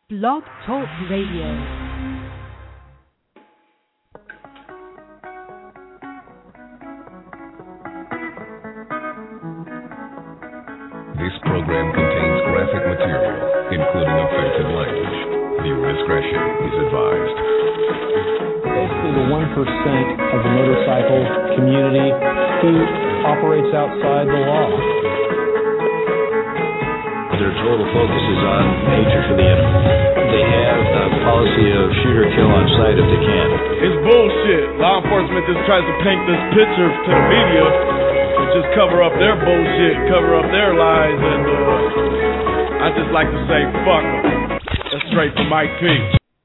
Blog Talk Radio. This program contains graphic material, including offensive language. Viewer discretion is advised. Basically, the 1% of the motorcycle community who operates outside the law. Their total focus is on nature for the enemy. They have a policy of shoot or kill on sight if they can. It's bullshit. Law enforcement just tries to paint this picture to the media and just cover up their bullshit, cover up their lies, and I just like to say, fuck them. That's straight from Mike P.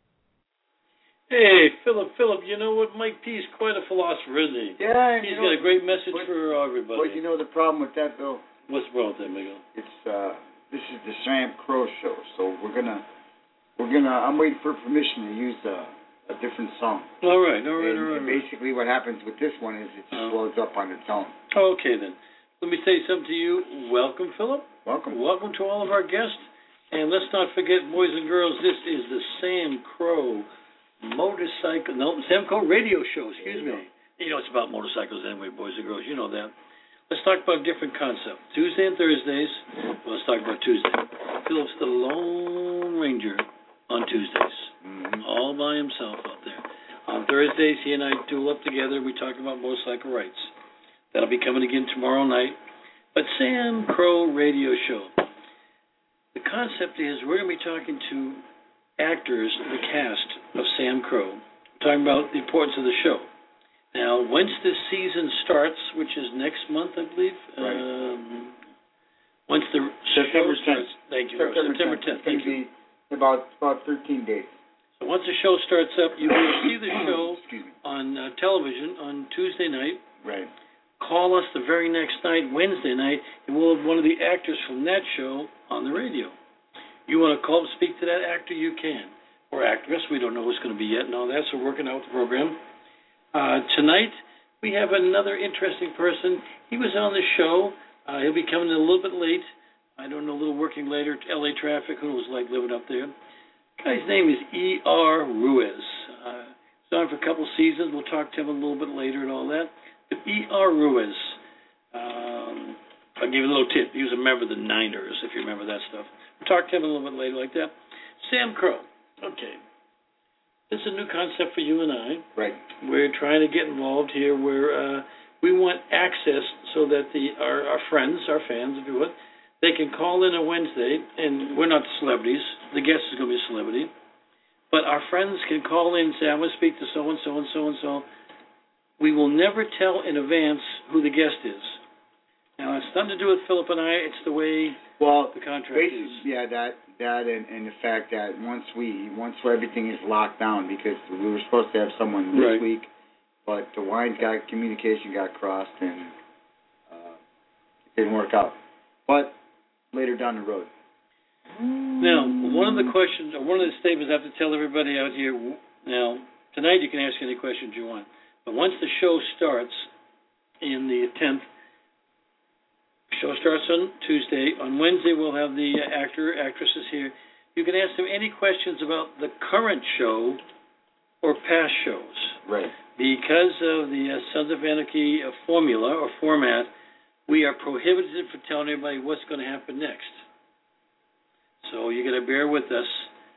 Hey, Philip, you know what? Mike P is quite a philosopher, isn't he? Yeah, He's got a great message for everybody. But you know the problem with that, Bill? What's the problem with that, Miguel? It's this is the Sam Crow show, so we're gonna. I'm waiting for permission to use a different song. All right. And basically, what happens with this one is it just blows up on its own. Okay, then. Let me say something to you. Welcome, Philip. Welcome to all of our guests. And let's not forget, boys and girls, this is the Sam Crow Sam Crow radio show. Excuse me. You know it's about motorcycles anyway, boys and girls. You know that. Let's talk about a different concept. Tuesday and Thursdays. Well, let's talk about Tuesday. Philip's the Lone Ranger on Tuesdays. Mm-hmm. All by himself out there. On Thursdays, he and I duel up together. We talk about motorcycle rights. That'll be coming again tomorrow night. But Sam Crow radio show. The concept is we're going to be talking to actors, the cast of Sam Crow, talking about the importance of the show. Now, once this season starts, which is next month, I believe. Right. Once the September show starts. 10th. Thank you. September 10th. Thank you. About 13 days. So once the show starts up, you will see the show on television on Tuesday night. Right. Call us the very next night, Wednesday night, and we'll have one of the actors from that show on the radio. You want to call and speak to that actor, you can. Or actress, we don't know who's going to be yet and all that, so we're working out the program. Tonight, we have another interesting person. He was on the show. He'll be coming in a little bit late. I don't know, a little working later. LA traffic, who was like living up there. Guy's name is E.R. Ruiz. He's on for a couple seasons. We'll talk to him a little bit later and all that. But E.R. Ruiz, I'll give you a little tip. He was a member of the Niners, if you remember that stuff. We'll talk to him a little bit later like that. Sam Crow. Okay. This is a new concept for you and I. Right. We're trying to get involved here where we want access so that our friends, our fans, if you would, they can call in on Wednesday, and we're not celebrities. The guest is going to be a celebrity. But our friends can call in and say, I want to speak to so-and-so and so-and-so. We will never tell in advance who the guest is. Now, it's nothing to do with Philip and I. It's the way the contract is. Yeah, that and the fact that once everything is locked down, because we were supposed to have someone this week, but the communication got crossed and it didn't work out. But later down the road. Now, one of the questions, or one of the statements I have to tell everybody out here, now, tonight you can ask any questions you want, but once the show starts in the 10th, show starts on Tuesday. On Wednesday, we'll have the actresses here. You can ask them any questions about the current show or past shows. Right. Because of the Sons of Anarchy formula or format, we are prohibited from telling everybody what's going to happen next. So you got to bear with us.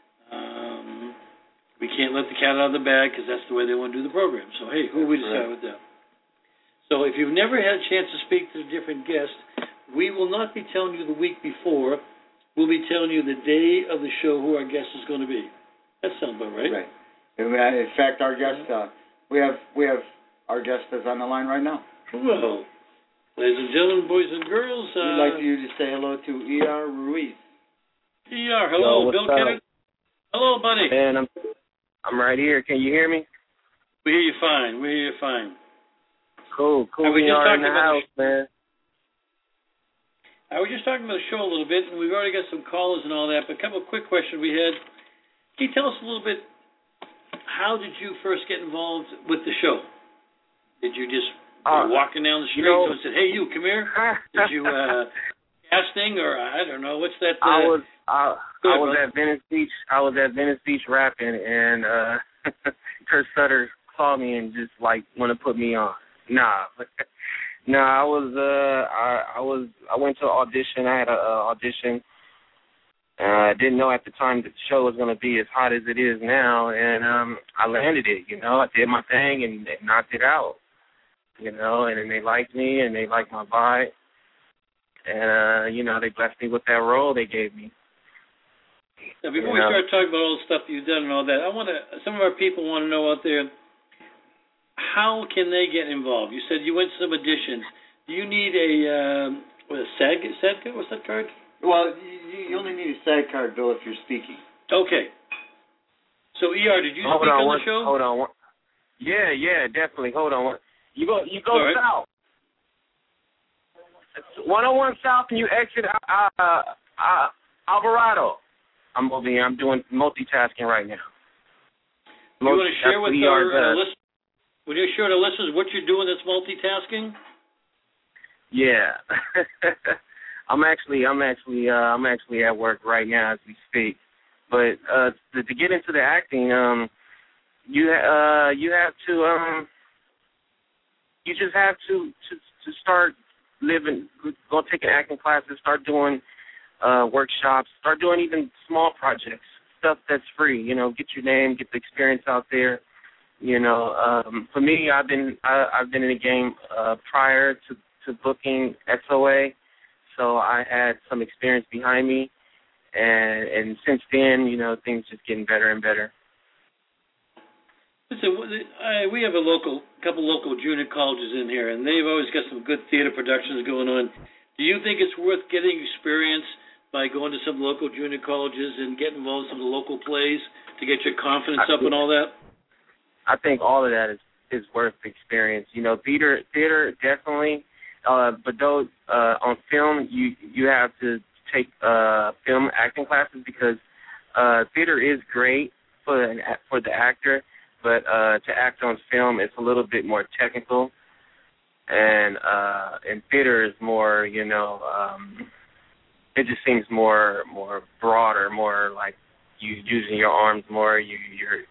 We can't let the cat out of the bag because that's the way they want to do the program. So, hey, who we decide with that? So if you've never had a chance to speak to a different guest, we will not be telling you the week before. We'll be telling you the day of the show who our guest is going to be. That sounds about right. Right. In fact, our guest, we have our guest is on the line right now. Well, ladies and gentlemen, boys and girls, we'd like you to say hello to E.R. Ruiz. E.R., hello, Bill Kennedy. Hello, buddy. Man, I'm right here. Can you hear me? We hear you fine. Cool. We are in the house, man. I was just talking about the show a little bit, and we've already got some callers and all that, but a couple of quick questions we had. Can you tell us a little bit, how did you first get involved with the show? Did you just walking down the street and said, hey, you, come here? Did you casting, or I don't know, what's that? I was at Venice Beach. I was at Venice Beach rapping, and Kurt Sutter called me and just like want to put me on. Nah, I went to an audition. I had an audition. I didn't know at the time that the show was going to be as hot as it is now, and I landed it. You know, I did my thing and knocked it out. You know, and then they liked me and they liked my vibe, and you know, they blessed me with that role they gave me. Now, before we start talking about all the stuff you've done and all that, some of our people want to know out there, how can they get involved? You said you went to some auditions. Do you need a SAG card? What's that card? Well, you only need a SAG card, Bill, if you're speaking. Okay. So, ER, did you speak on the show? Hold on. Yeah, definitely. Hold on. You go right. South. 101 South, and you exit Alvarado. I'm doing multitasking right now. You want to share with our listeners? Would you share with our listeners what you're doing that's multitasking? Yeah, I'm actually at work right now as we speak. But to get into the acting, you just have to start living, go taking acting classes, start doing workshops, start doing even small projects, stuff that's free. You know, get your name, get the experience out there. You know, for me, I've been in the game prior to booking SOA, so I had some experience behind me, and since then, you know, things just getting better and better. Listen, we have a couple local junior colleges in here, and they've always got some good theater productions going on. Do you think it's worth getting experience by going to some local junior colleges and getting involved in some of the local plays to get your confidence up and all that? I think all of that is worth the experience. You know, theater definitely, but though on film you have to take film acting classes because theater is great for the actor. But to act on film, it's a little bit more technical, and theater is more, you know, it just seems more broader, more like you using your arms more. You're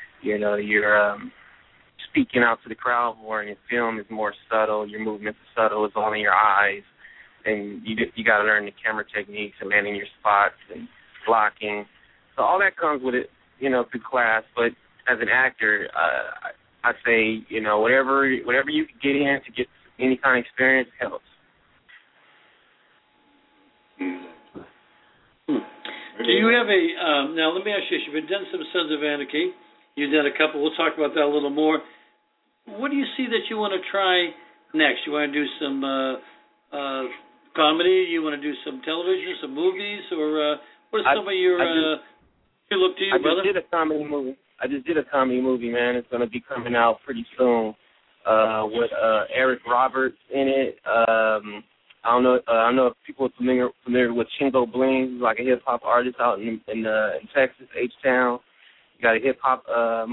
speaking out to the crowd more. And in film is more subtle. Your movements are subtle. It's all in your eyes, and you got to learn the camera techniques and landing your spots and blocking. So all that comes with it, you know, through class, but as an actor, I say, you know, whatever you can get in to get any kind of experience helps. Do you have now let me ask you this, you've done some Sons of Anarchy, you've done a couple, we'll talk about that a little more. What do you see that you want to try next? You want to do some comedy, you want to do some television, some movies, or what are some of your, look to you, brother? I just did a comedy movie, man. It's going to be coming out pretty soon with Eric Roberts in it. I don't know if people are familiar with Chingo Bling. He's like a hip-hop artist out in Texas, H-Town. You got a hip-hop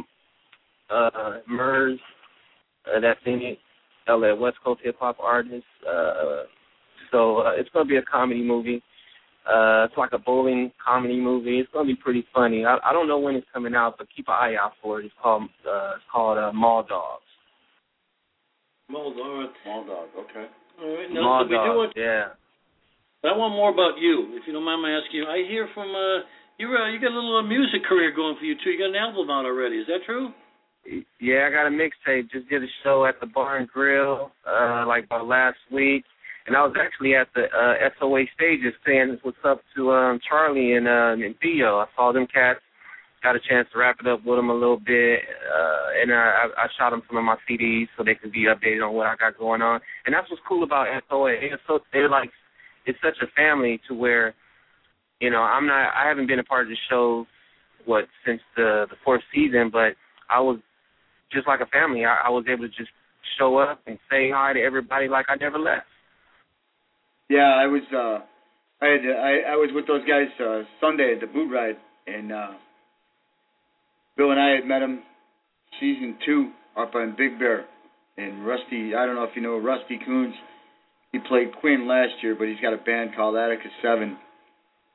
Murs that's in it, LA West Coast hip-hop artist. So it's going to be a comedy movie. It's like a bowling comedy movie. It's going to be pretty funny. I don't know when it's coming out, but keep an eye out for it. It's called Mall Dogs. Mall Dogs, okay. All right. Now, Mall Dogs, yeah. But I want more about you, if you don't mind my asking you. I hear from you got a little music career going for you, too. You got an album out already. Is that true? Yeah, I got a mixtape. Just did a show at the Bar and Grill like about last week. And I was actually at the SOA stages saying what's up to Charlie and Theo. I saw them cats, got a chance to wrap it up with them a little bit, and I shot them some of my CDs so they could be updated on what I got going on. And that's what's cool about SOA. They're like, it's such a family to where, you know, I haven't been a part of the show since the fourth season, but I was just like a family. I was able to just show up and say hi to everybody like I never left. Yeah, I was with those guys Sunday at the boot ride, and Bill and I had met him season 2 up on Big Bear. And Rusty, I don't know if you know Rusty Coons. He played Quinn last year, but he's got a band called Attica 7.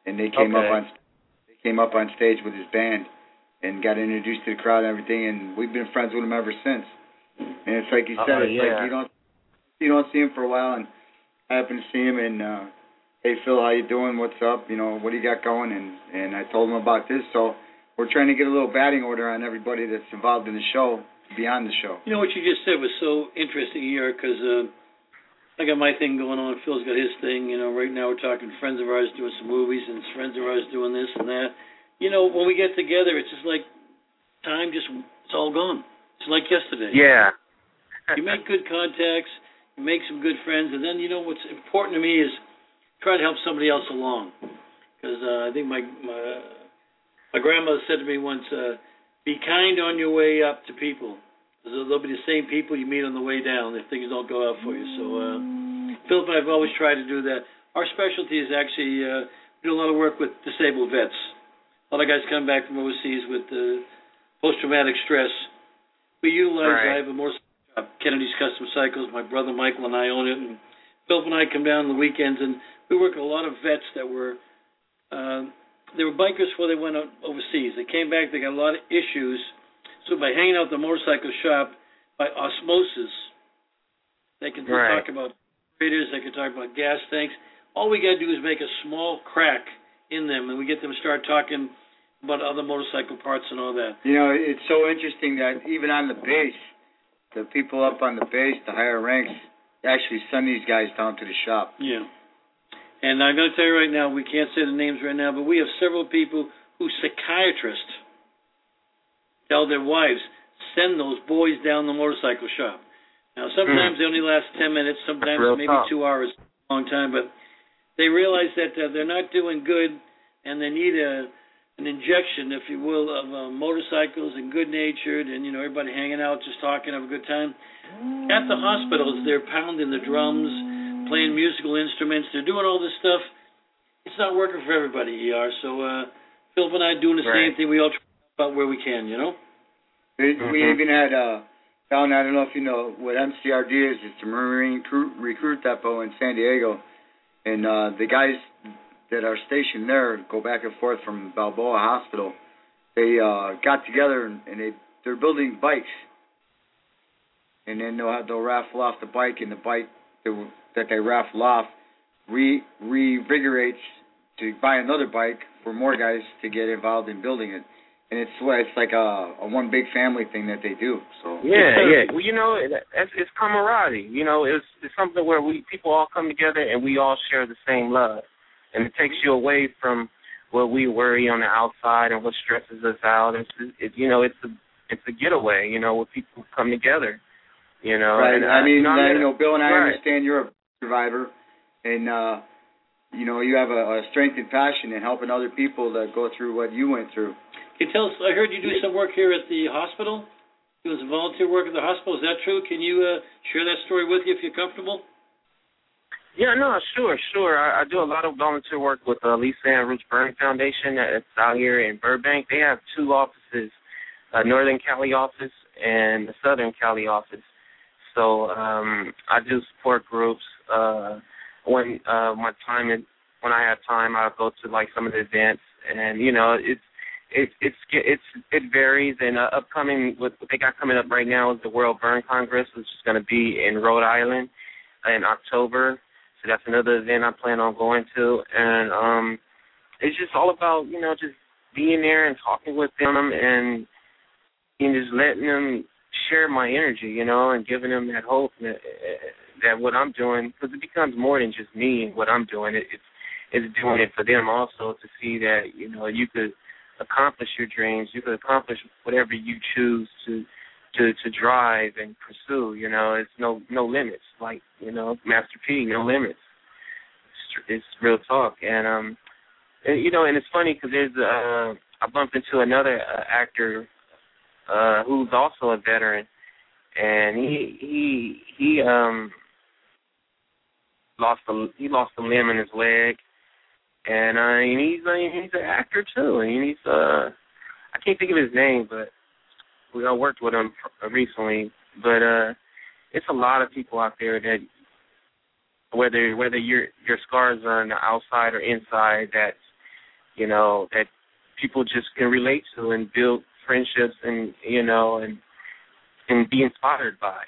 and they came up on stage with his band and got introduced to the crowd and everything, and we've been friends with him ever since. And it's like you said, it's like you don't see him for a while, and I happen to see him, and hey Phil, how you doing? What's up? You know, what do you got going? And I told him about this, so we're trying to get a little batting order on everybody that's involved in the show, beyond the show. You know, what you just said was so interesting here, because I got my thing going on, Phil's got his thing. You know, right now we're talking friends of ours doing some movies, and friends of ours doing this and that. You know, when we get together, it's just like time it's all gone. It's like yesterday. Yeah. You make good contacts, you make some good friends, and then, you know, what's important to me is try to help somebody else along. Because I think my grandmother said to me once, be kind on your way up to people. Because they'll be the same people you meet on the way down if things don't go out for you. So Philip and I have always tried to do that. Our specialty is actually we do a lot of work with disabled vets. A lot of guys come back from overseas with post-traumatic stress. We utilize, I have a motorcycle shop, Kennedy's Custom Cycles. My brother Michael and I own it. And Philip and I come down on the weekends, and we work with a lot of vets that were they were bikers before they went out overseas. They came back, they got a lot of issues. So by hanging out at the motorcycle shop, by osmosis, they can talk about radiators, they can talk about gas tanks. All we got to do is make a small crack in them, and we get them to start talking about other motorcycle parts and all that. You know, it's so interesting that even on the base, the people up on the base, the higher ranks, actually send these guys down to the shop. Yeah. And I'm going to tell you right now, we can't say the names right now, but we have several people who psychiatrists tell their wives, send those boys down the motorcycle shop. Now, sometimes they only last 10 minutes, sometimes maybe 2 hours, a long time, but they realize that they're not doing good, and they need an injection, if you will, of motorcycles and good-natured, and, you know, everybody hanging out, just talking, have a good time. At the hospitals, they're pounding the drums, playing musical instruments. They're doing all this stuff. It's not working for everybody, ER. So Philip and I are doing the same thing. We all try about where we can, you know? We even had, Alan, I don't know if you know what MCRD is. It's the Marine Recruit Depot in San Diego. And the guys that are stationed there go back and forth from Balboa Hospital. They got together, and they're building bikes. And then they'll raffle off the bike, and the bike that they raffle off reinvigorates to buy another bike for more guys to get involved in building it. And it's like a one big family thing that they do. So yeah. Well, you know, it's camaraderie. You know, it's something where people all come together and we all share the same love, and it takes you away from what we worry on the outside and what stresses us out. It's a getaway. You know, where people come together. You know, right. And, I mean, Bill and I understand you're a survivor, and you know, you have a strength and passion in helping other people that go through what you went through. Can you tell us? I heard you do some work here at the hospital. Doing some volunteer work at the hospital. Is that true? Can you share that story with you if you're comfortable? Yeah, no, sure. I do a lot of volunteer work with Lisa and Roots Burn Foundation that's out here in Burbank. They have 2 offices, a Northern Cali office and a Southern Cali office. So I do support groups. When I have time, I'll go to like some of the events, and you know, it varies. And upcoming, what they got coming up right now is the World Burn Congress, which is going to be in Rhode Island in October. So that's another event I plan on going to, and it's just all about, you know, just being there and talking with them and just letting them share my energy, you know, and giving them that hope that what I'm doing, because it becomes more than just me and what I'm doing. It's doing it for them also, to see that, you know, you could accomplish your dreams, you could accomplish whatever you choose to drive and pursue. You know, it's no limits. Like, you know, Master P, no limits. It's real talk. And you know, and it's funny because I bumped into another actor who's also a veteran, and he lost a limb in his leg, and he's an actor too, and he's I can't think of his name, but we all worked with him recently. But it's a lot of people out there that whether your scars are on the outside or inside, that people just can relate to and build friendships and, and be inspired by,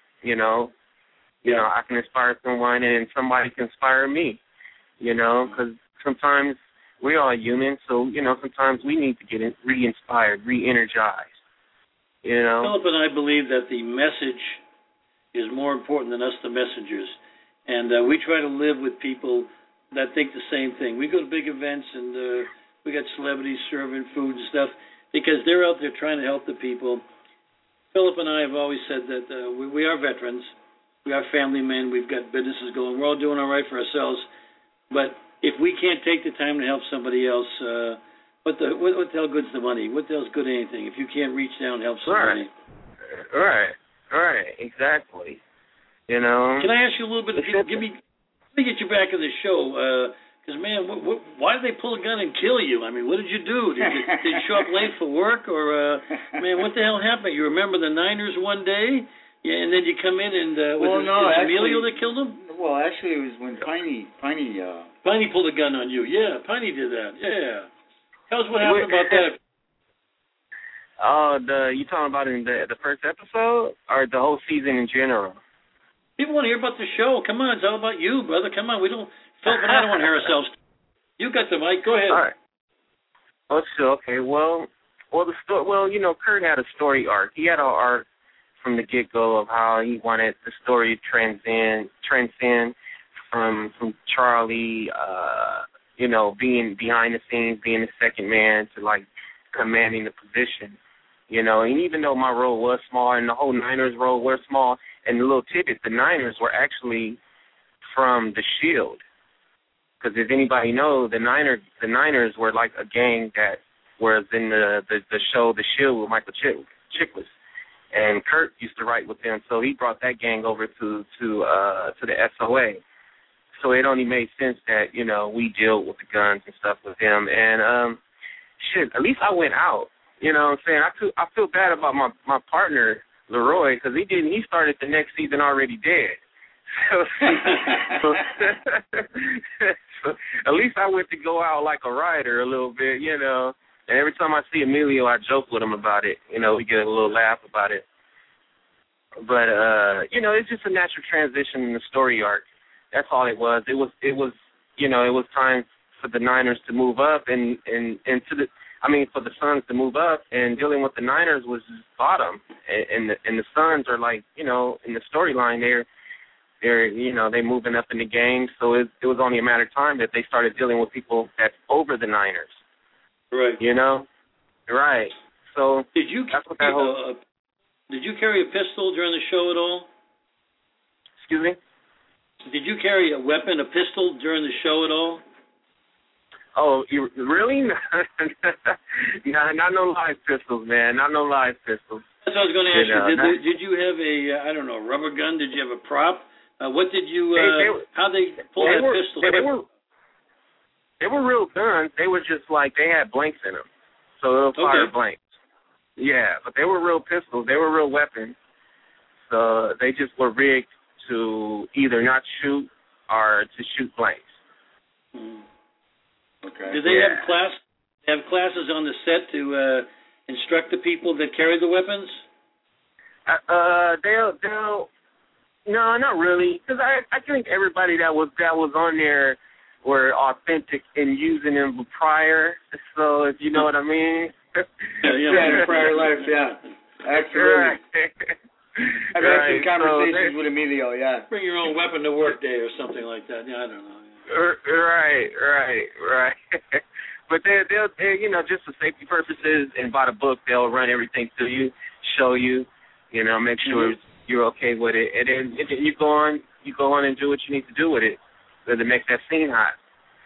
I can inspire someone and somebody can inspire me, because sometimes we're all human, so, sometimes we need to get re-inspired, re-energized, Philip and I believe that the message is more important than us, the messengers. And we try to live with people that think the same thing. We go to big events and we got celebrities serving food and stuff because they're out there trying to help the people. Philip and I have always said that we are veterans. We are family men. We've got businesses going. We're all doing all right for ourselves. But if we can't take the time to help somebody else, what the hell good's the money? What the hell's good at anything if you can't reach down and help somebody? Right, exactly. Can I ask you a little bit? Let me get you back in the show. Because, man, why did they pull a gun and kill you? I mean, what did you do? Did you show up late for work? Or, man, what the hell happened? You remember the Niners one day? Yeah, and then you come in and was it Emilio that killed him? Well, actually, it was when Piney pulled a gun on you. Yeah, Piney did that. Yeah. Tell us what happened about that. You talking about in the first episode or the whole season in general? People want to hear about the show. Come on, it's all about you, brother. Come on, Philip and I don't want to hear ourselves. You got the mic. Go ahead. All right. Oh, sure. Okay. Well, Kurt had a story arc. He had an arc from the get-go of how he wanted the story to transcend from Charlie, being behind the scenes, being the second man to like commanding the position. And even though my role was small and the whole Niners role was small, and the little tidbit, the Niners were actually from the Shield. Because if anybody knows, the Niners were like a gang that was in the show The Shield with Michael Chiklis. And Kurt used to write with them, so he brought that gang over to the SOA. So it only made sense that, we deal with the guns and stuff with them. And, at least I went out. You know what I'm saying? I feel bad about my partner, Leroy, because he started the next season already dead. So at least I went to go out like a rider a little bit, And every time I see Emilio, I joke with him about it. We get a little laugh about it. But, it's just a natural transition in the story arc. That's all it was. It was time for the Niners to move up and for the Suns to move up, and dealing with the Niners was just bottom. And the Suns are like, in the storyline they're moving up in the game, so it was only a matter of time that they started dealing with people that's over the Niners. Right. Right. So did you carry a pistol during the show at all? Excuse me? Did you carry a weapon, a pistol, during the show at all? Oh, you really? Not no live pistols, man. Not no live pistols. That's what I was going to ask you. Did you have a rubber gun? Did you have a prop? What did you? How they pull that pistol? They were real guns. They were just like they had blanks in them, so they'll fire blanks. Yeah, but they were real pistols. They were real weapons. So they just were rigged to either not shoot or to shoot blanks. Okay. Do they have classes on the set to instruct the people that carry the weapons? They'll no, not really, because I think everybody that was on there were authentic in using them prior. So if you know what I mean. Yeah, in prior life, yeah. Absolutely. I've had some conversations with Emilio, yeah. Bring your own weapon to work day or something like that. Yeah, I don't know. Right. But they'll just for safety purposes and by the book, they'll run everything to you, show you, make sure you're okay with it, and then you go on and do what you need to do with it to make that scene hot.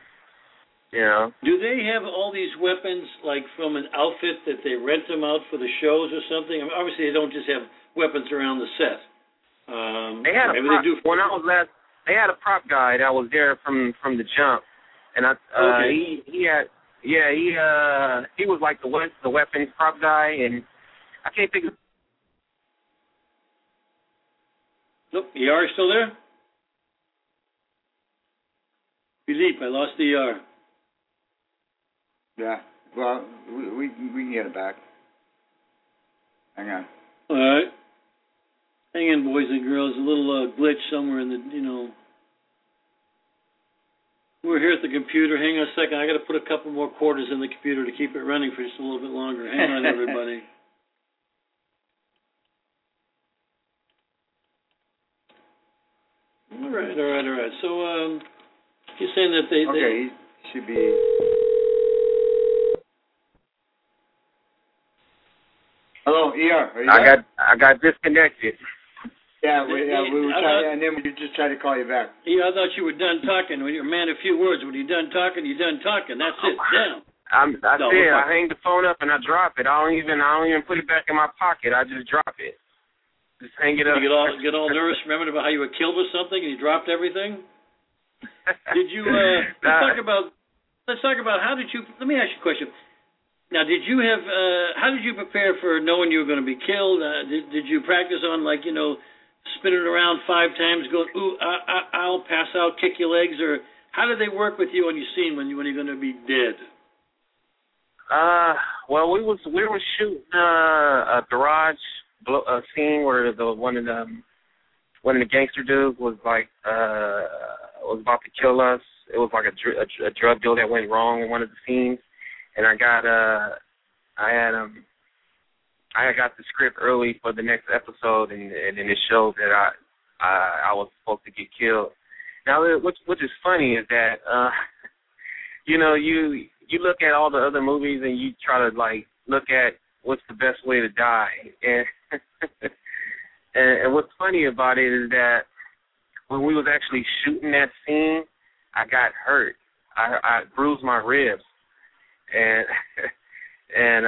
Do they have all these weapons like from an outfit that they rent them out for the shows or something? I mean, obviously, they don't just have weapons around the set. They had a prop. When I was last, they had a prop guy that was there from the jump, and he was like the weapons prop guy, and I can't think of. Nope, ER still there? Philippe, I lost the ER. Yeah. Well, we can get it back. Hang on. All right. Hang in, boys and girls. A little glitch somewhere in the, We're here at the computer. Hang on a second. I got to put a couple more quarters in the computer to keep it running for just a little bit longer. Hang on, everybody. All right. So, you're saying that they... Okay, he should be... Hello, ER. Are you there? I got disconnected. Yeah, we were trying, and then we just tried to call you back. Yeah, I thought you were done talking. When you're a man of few words, when you're done talking, you're done talking. That's it. Down. I hang the phone up and I drop it. I don't even put it back in my pocket. I just drop it. Just hang it up. You get all nervous. Remember about how you were killed with something and you dropped everything? Did you? Let's talk about how did you? Let me ask you a question. Now, did you have? How did you prepare for knowing you were going to be killed? Did you practice on spinning around 5 times, going ooh, I'll pass out, kick your legs, or how did they work with you on your scene when you're going to be dead? Well, we were shooting a garage scene where one of the gangster dudes was was about to kill us. It was like a drug deal that went wrong in one of the scenes. And I got the script early for the next episode, and it showed that I was supposed to get killed. Now, which is funny is that you look at all the other movies and you try to look at what's the best way to die, and and what's funny about it is that when we was actually shooting that scene, I got hurt. I bruised my ribs. And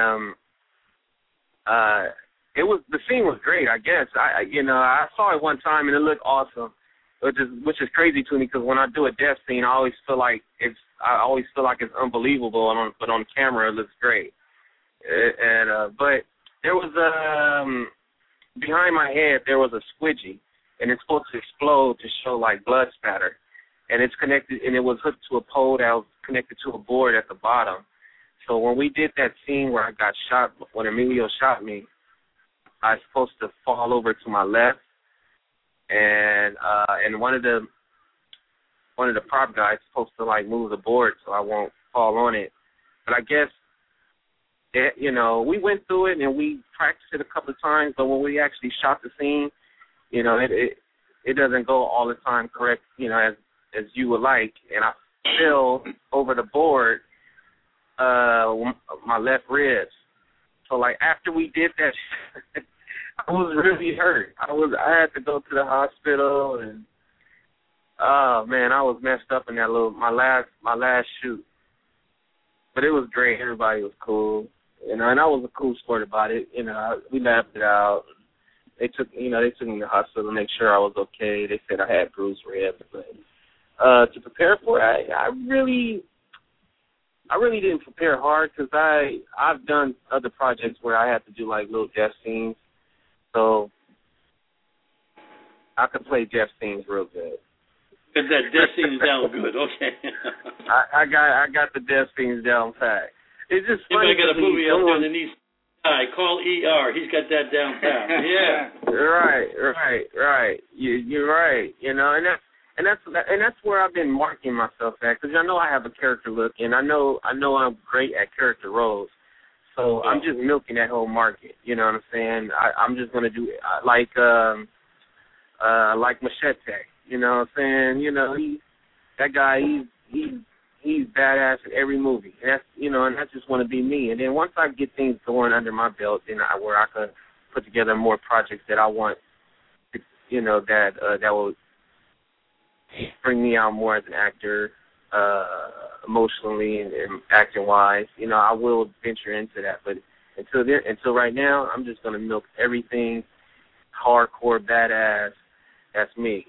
the scene was great, I guess. I saw it one time and it looked awesome, which is crazy to me because when I do a death scene, I always feel like it's unbelievable, but on camera it looks great. But there was behind my head there was a squidgy, and it's supposed to explode to show blood spatter, and it's connected, and it was hooked to a pole that was connected to a board at the bottom. So when we did that scene where I got shot, when Emilio shot me, I was supposed to fall over to my left, and one of the prop guys supposed to move the board so I won't fall on it. But I guess we went through it and we practiced it a couple of times. But when we actually shot the scene, it doesn't go all the time correct, as you would like. And I fell over the board. My left ribs. So after we did that, I was really hurt. I had to go to the hospital, and oh man, I was messed up in that my last shoot. But it was great. Everybody was cool, and I was a cool sport about it. We laughed it out. They took me to the hospital to make sure I was okay. They said I had bruised ribs, but to prepare for it, I really didn't prepare hard because I've done other projects where I had to do little death scenes, so I could play death scenes real good. That death scene is down good, okay. I got the death scenes down pat. It's just funny. If I got a movie out there that needs call ER. He's got that down pat. Yeah. Right. You're right. And that's where I've been marking myself at, because I know I have a character look, and I know I'm great at character roles. So I'm just milking that whole market. You know what I'm saying? I'm just gonna do like Machete. You know what I'm saying? That guy. He's badass in every movie. And that's just want to be me. And then once I get things going under my belt, then where I can put together more projects that I want, that will bring me out more as an actor, emotionally and acting wise. I will venture into that. But until right now, I'm just gonna milk everything hardcore badass. That's me.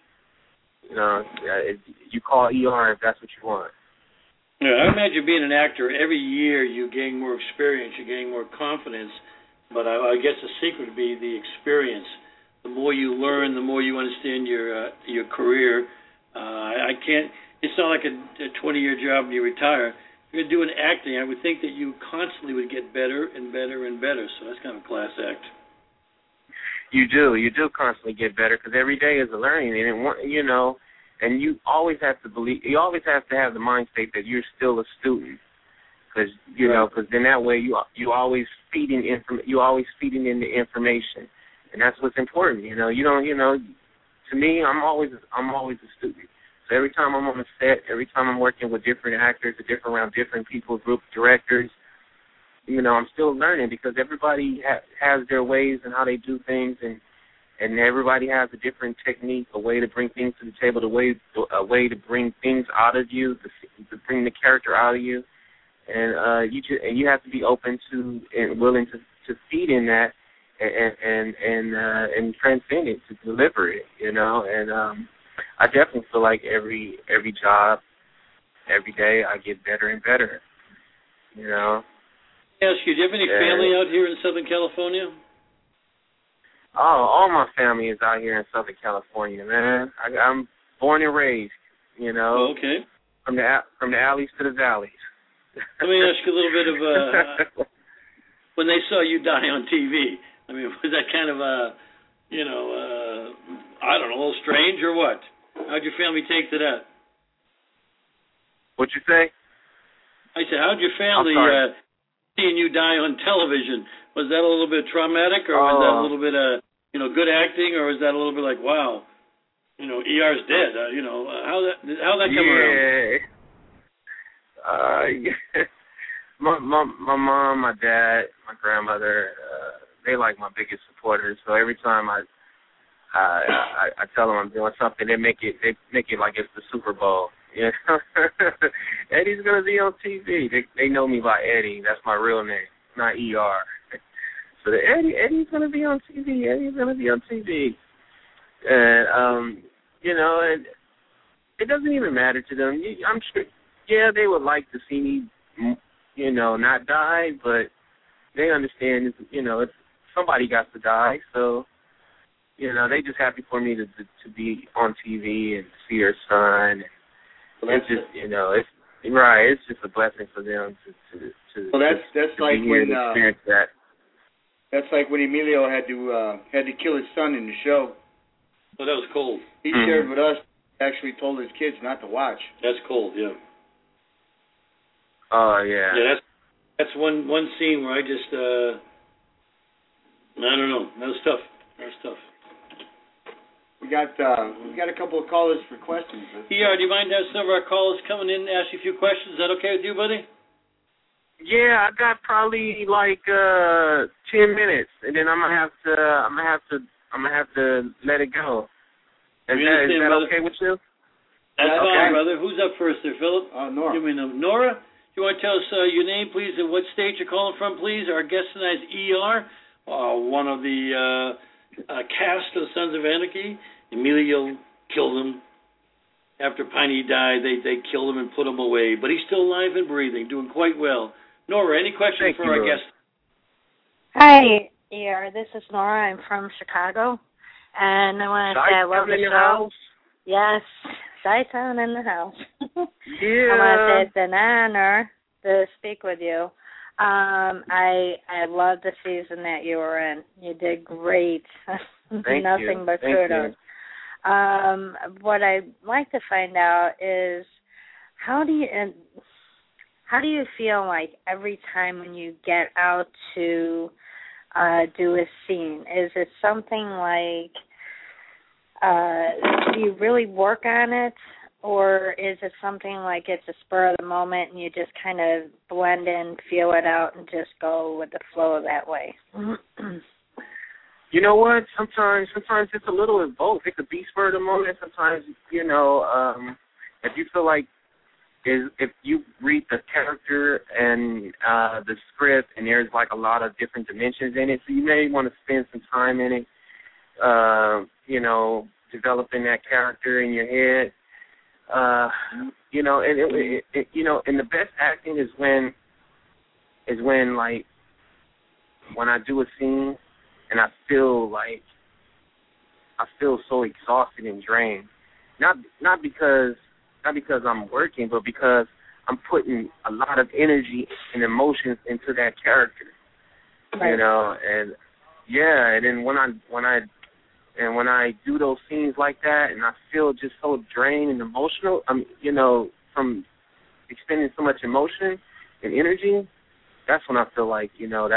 You call ER if that's what you want. Yeah, I imagine being an actor, every year you gain more experience, you gain more confidence. But I guess the secret would be the experience. The more you learn, the more you understand your career. It's not like a 20-year job when you retire. you're doing acting, I would think that you constantly would get better and better and better. So that's kind of a class act. You do constantly get better because every day is a learning, and and you always have to you always have to have the mind state that you're still a student, because because then that way you always feeding in the information, and that's what's important. To me, I'm always a student. So every time I'm on the set, every time I'm working with different actors, around different people, group directors, I'm still learning because everybody has their ways and how they do things, and everybody has a different technique, a way to bring things to the table, a way to bring things out of you, to bring the character out of you, and you have to be open to and willing to feed in that and transcend it, to deliver it, and I definitely feel like every job, every day, I get better and better, Ask you, do you have any family out here in Southern California? Oh, all my family is out here in Southern California, man. I'm born and raised, Oh, okay. From the alleys to the valleys. Let me ask you a little bit of when they saw you die on TV. I mean, was that kind of I don't know, a little strange or what? How'd your family take to that? What'd you say? I said, how'd your family seeing you die on television? Was that a little bit traumatic, or was that a little bit good acting, or was that a little bit like, wow, ER's dead? How that come around? My mom, my dad, my grandmother, they like my biggest supporters. So every time I tell them I'm doing something, they make it like it's the Super Bowl. Eddie's gonna be on TV. They know me by Eddie. That's my real name, not ER. So Eddie's gonna be on TV. Eddie's gonna be on TV. And and it doesn't even matter to them. I'm sure. Yeah, they would like to see me, not die, but they understand. It's somebody got to die, so they just happy for me to be on TV and see their son. It's just, it's right. It's just a blessing for them to. Well, that's like when experience that. That's like when Emilio had to kill his son in the show. Oh, that was cold. He shared with us. Actually, told his kids not to watch. That's cold, yeah. Oh yeah. Yeah, that's one scene where I just I don't know. That was tough. We got a couple of callers for questions. Do you mind having some of our callers coming in and ask you a few questions? Is that okay with you, buddy? Yeah, I got probably like 10 minutes, and then I'm gonna have to let it go. Is that okay with you? That's fine, brother. Who's up first there, Philip? Nora. Give me Nora. Do you want to tell us your name, please, and what state you're calling from, please? Our guest tonight is ER, one of the cast of Sons of Anarchy. Emilio killed him. After Piney died, they killed him and put him away. But he's still alive and breathing, doing quite well. Nora, any questions for our guest? Hi, ER. This is Nora. I'm from Chicago. And I want to say I love the show. Yes, Chi-Town in the house. Yeah. I want to say it's an honor to speak with you. I love the season that you were in. You did great. Nothing but kudos. What I'd like to find out is how do you feel like every time when you get out to do a scene? Is it something like do you really work on it, or is it something like it's a spur of the moment and you just kind of blend in, feel it out, and just go with the flow that way? You know what? Sometimes it's a little of both. It could be spur of the moment. Sometimes, if you feel like if you read the character and the script and there's like a lot of different dimensions in it, so you may want to spend some time in it, developing that character in your head. And the best acting is when I do a scene and I feel so exhausted and drained. Not because I'm working, but because I'm putting a lot of energy and emotions into that character. Right. You know, and yeah, and then when I do those scenes like that, and I feel just so drained and emotional, you know, from expending so much emotion and energy, that's when I feel like, you know,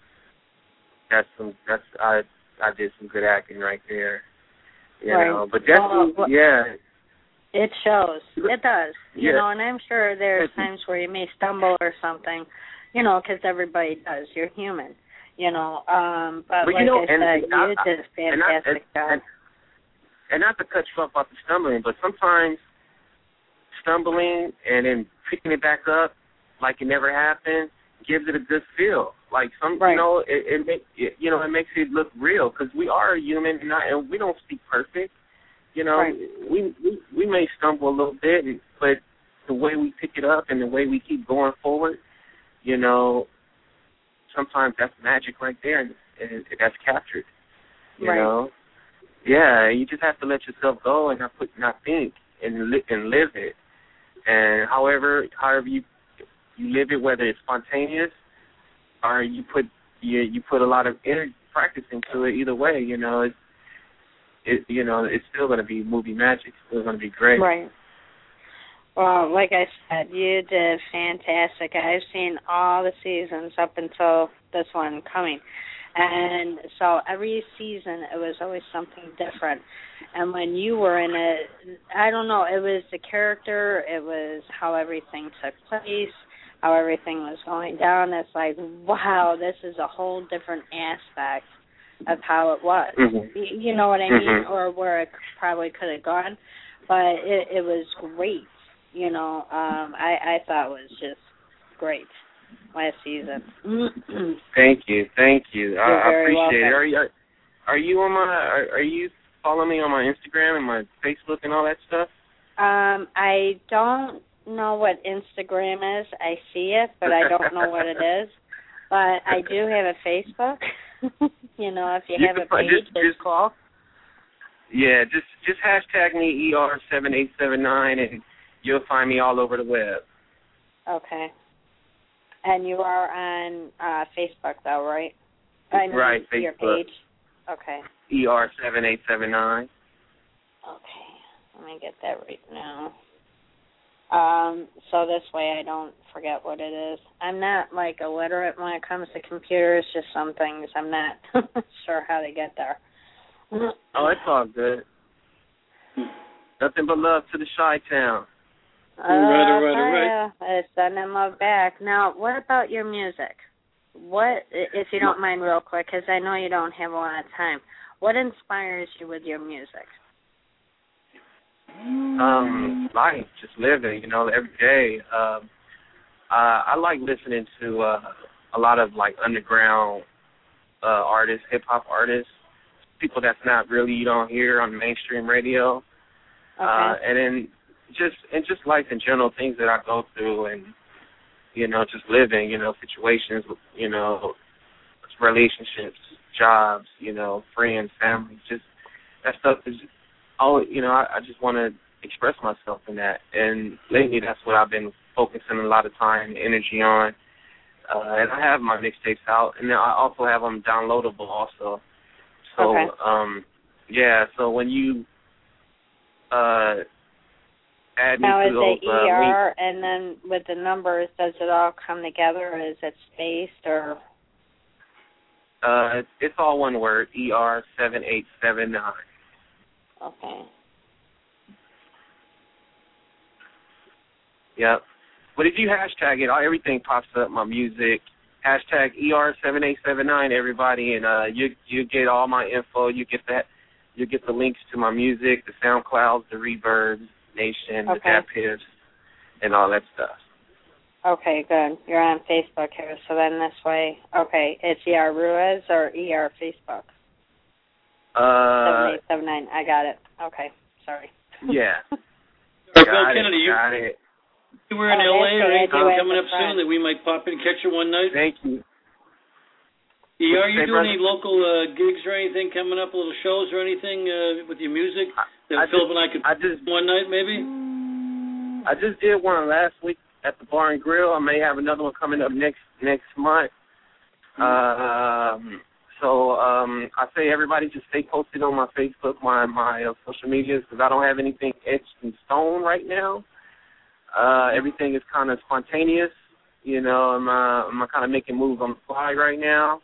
I did some good acting right there. You know, but definitely, yeah. It shows. It does. You Yeah. know, and I'm sure there's times where you may stumble or something, you know, because everybody does. You're human, you know. But like you know, I said, you did a fantastic job. And not to cut you off about the stumbling, but sometimes stumbling and then picking it back up like it never happened gives it a good feel. Like you know, it makes it look real because we are human and we don't speak perfect. You know, we may stumble a little bit, but the way we pick it up and the way we keep going forward, you know, sometimes that's magic right there, and that's captured. You know, yeah, you just have to let yourself go and not think and live it. And however you live it, whether it's spontaneous or you put a lot of energy practice into it. Either way, you know, it's still going to be movie magic. It's still going to be great. Right. Well, like I said, you did fantastic. I've seen all the seasons up until this one coming. And so every season it was always something different. And when you were in it, I don't know, it was the character, it was how everything took place, how everything was going down. It's like, wow, this is a whole different aspect of how it was. Mm-hmm. You know what I mean? Or where it probably could have gone. But it was great. You know, I thought it was just great last season. Thank you. I appreciate welcome. it. Are you following me on my Instagram and my Facebook and all that stuff? I don't know what Instagram is. I see it, but I don't know what it is. But I do have a Facebook. You know, if you have a page, it's cool. Yeah, just hashtag me ER7879 and you'll find me all over the web. Okay. And you are on Facebook, though, right? Right, Facebook. Your page? Okay. ER7879. Okay. Let me get that right now. So this way I don't forget what it is. I'm not, like, illiterate when it comes to computers, just some things I'm not sure how to get there. Oh, it's all good. Nothing but love to the Chi-Town. Right. It's sending love back. Now, what about your music? What, if you don't mind real quick, because I know you don't have a lot of time, what inspires you with your music? Life, just living, you know, every day. I like listening to a lot of, like, underground artists, hip-hop artists, people that's not really, you don't hear on mainstream radio. Okay. And then just life in general, things that I go through and, you know, just living, you know, situations, you know, relationships, jobs, you know, friends, family, just that stuff is all, you know, I just want to express myself in that. And lately that's what I've been focusing a lot of time and energy on. And I have my mixtapes out, and then I also have them downloadable also. So, okay. Yeah, so when you add me now, to is those it ER, links, and then with the numbers, does it all come together, or is it spaced, or? It's all one word, ER7879. Okay. Yep. But if you hashtag it, everything pops up, my music. Hashtag ER7879, everybody, and you get all my info. You get the links to my music, the SoundClouds, the Reverbs, Nation, the Dap Hips, and all that stuff. Okay, good. You're on Facebook here, so then this way, okay, it's ER Ruiz or ER Facebook? 7879, I got it. Okay, sorry. Yeah. Bill Kennedy, got it. You were in LA or anything coming up soon that we might pop in and catch you one night? Thank you. Are you doing any local gigs or anything coming up, little shows or anything with your music that Philip and I could one night maybe? I just did one last week at the Bar and Grill. I may have another one coming up next month. I say everybody just stay posted on my Facebook, my social medias, because I don't have anything etched in stone right now. Everything is kind of spontaneous. You know, I'm kind of making moves on the fly right now.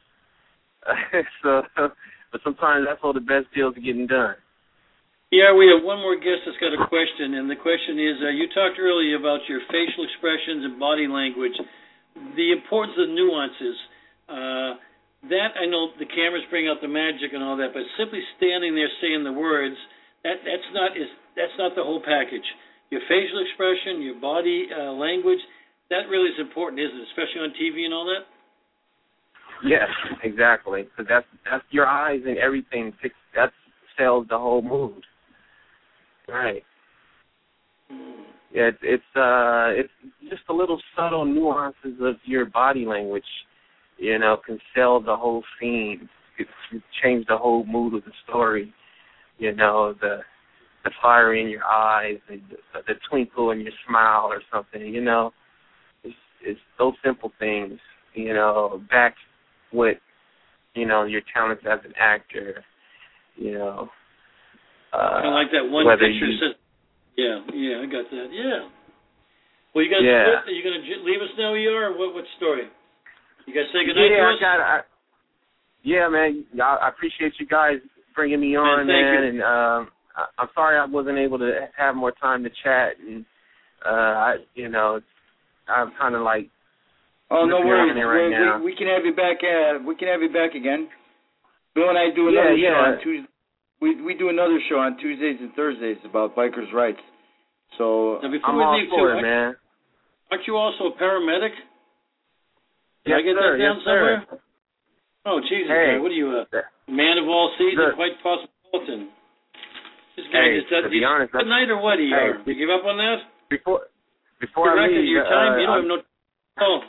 But sometimes that's all the best deals are getting done. Yeah, we have one more guest that's got a question, and the question is, you talked earlier about your facial expressions and body language, the importance of the nuances. That I know the cameras bring out the magic and all that, but simply standing there saying the words, that's not the whole package. Your facial expression, your body language, that really is important, isn't it? Especially on TV and all that. Yes, exactly. So that's your eyes and everything. That sells the whole mood. Right. Yeah, it's just the little subtle nuances of your body language, you know, can sell the whole scene. It can change the whole mood of the story. You know, the fire in your eyes, and the twinkle in your smile, or something. You know, it's those simple things. You know, back with, you know, your talents as an actor. You know. Kind of like that one picture says. Yeah, I got that. Yeah. Well, you guys, are you going to leave us now, or what story? You guys say goodnight to us? Yeah, man. I appreciate you guys bringing me on, man. And I'm sorry I wasn't able to have more time to chat. And I'm kind of like. Oh, no worries. Right now. We can have you back. We can have you back again. Bill and I do another show on Tuesday. We do another show on Tuesdays and Thursdays about bikers' rights. So I'm all for it, man. Aren't you also a paramedic? Did I get that down somewhere? Sir. Oh, Jesus, guy. What are you, a man of all seasons, quite cosmopolitan? This guy to be honest, good night or what? You give up on that? Before I leave, your time, you don't have no. Oh.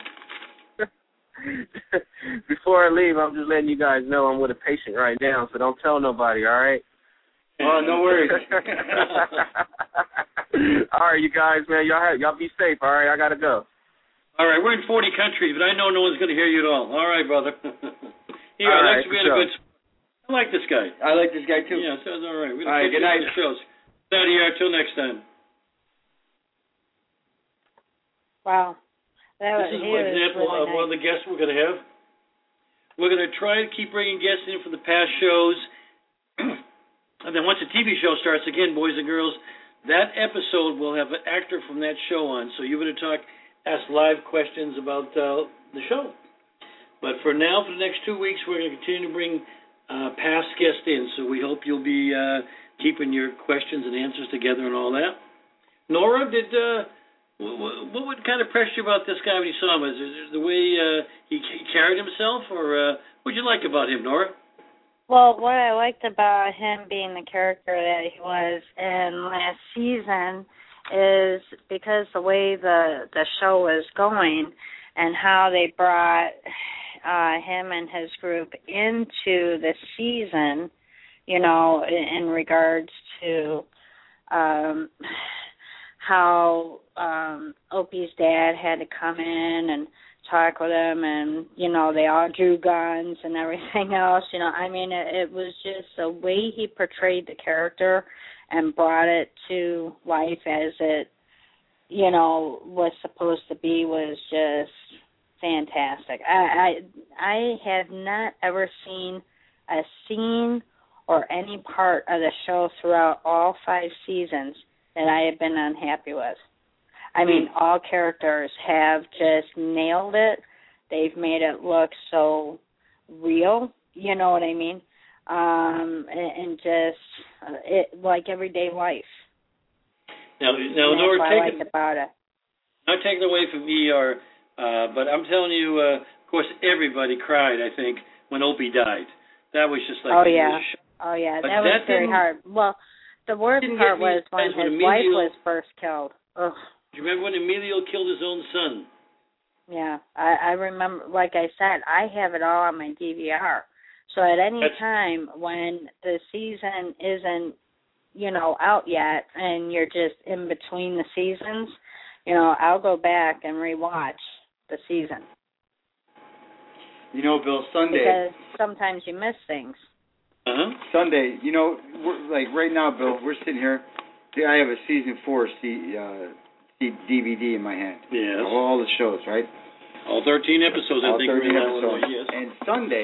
Before I leave, I'm just letting you guys know I'm with a patient right now, so don't tell nobody, all right? Oh, no worries. All right, you guys, man, y'all be safe, all right? I got to go. All right, we're in 40 countries, but I know no one's going to hear you at all. All right, brother. Thanks for being a good. I like this guy. I like this guy, too. Yeah, sounds all right. All right, good night. Shows. Out of here. Till next time. Wow. This is an example of one of the guests we're going to have. We're going to try to keep bringing guests in for the past shows. And then once the TV show starts again, boys and girls, that episode will have an actor from that show on. So you're going to ask live questions about the show. But for now, for the next 2 weeks, we're going to continue to bring past guests in. So we hope you'll be keeping your questions and answers together and all that. Nora, what kind of impressed you about this guy when you saw him? Is it the way he carried himself, or what did you like about him, Nora? Well, what I liked about him being the character that he was in last season is because the way the show was going and how they brought him and his group into the season, you know, in regards to how Opie's dad had to come in and talk with him, and, you know, they all drew guns and everything else. You know, I mean, it was just the way he portrayed the character and brought it to life as it, you know, was supposed to be was just fantastic. I have not ever seen a scene or any part of the show throughout all 5 seasons that I have been unhappy with. I mean, all characters have just nailed it. They've made it look so real, you know what I mean? And just like everyday life. Now, Nora, what I liked about it. Not taking away from ER, but I'm telling you, of course, everybody cried, I think, when Opie died. That was just like... Oh, yeah, that was very hard. Well, the worst part was when his wife was first killed. Ugh. Do you remember when Emilio killed his own son? Yeah, I remember. Like I said, I have it all on my DVR. So at any time when the season isn't, you know, out yet, and you're just in between the seasons, I'll go back and rewatch the season. Bill, Sunday. Because sometimes you miss things. Sunday, we're, like right now, Bill, we're sitting here. I have a season 4 DVD in my hand. Yes. Of all the shows, right? All 13 episodes, I think. All 13 episodes. Yes. And Sunday.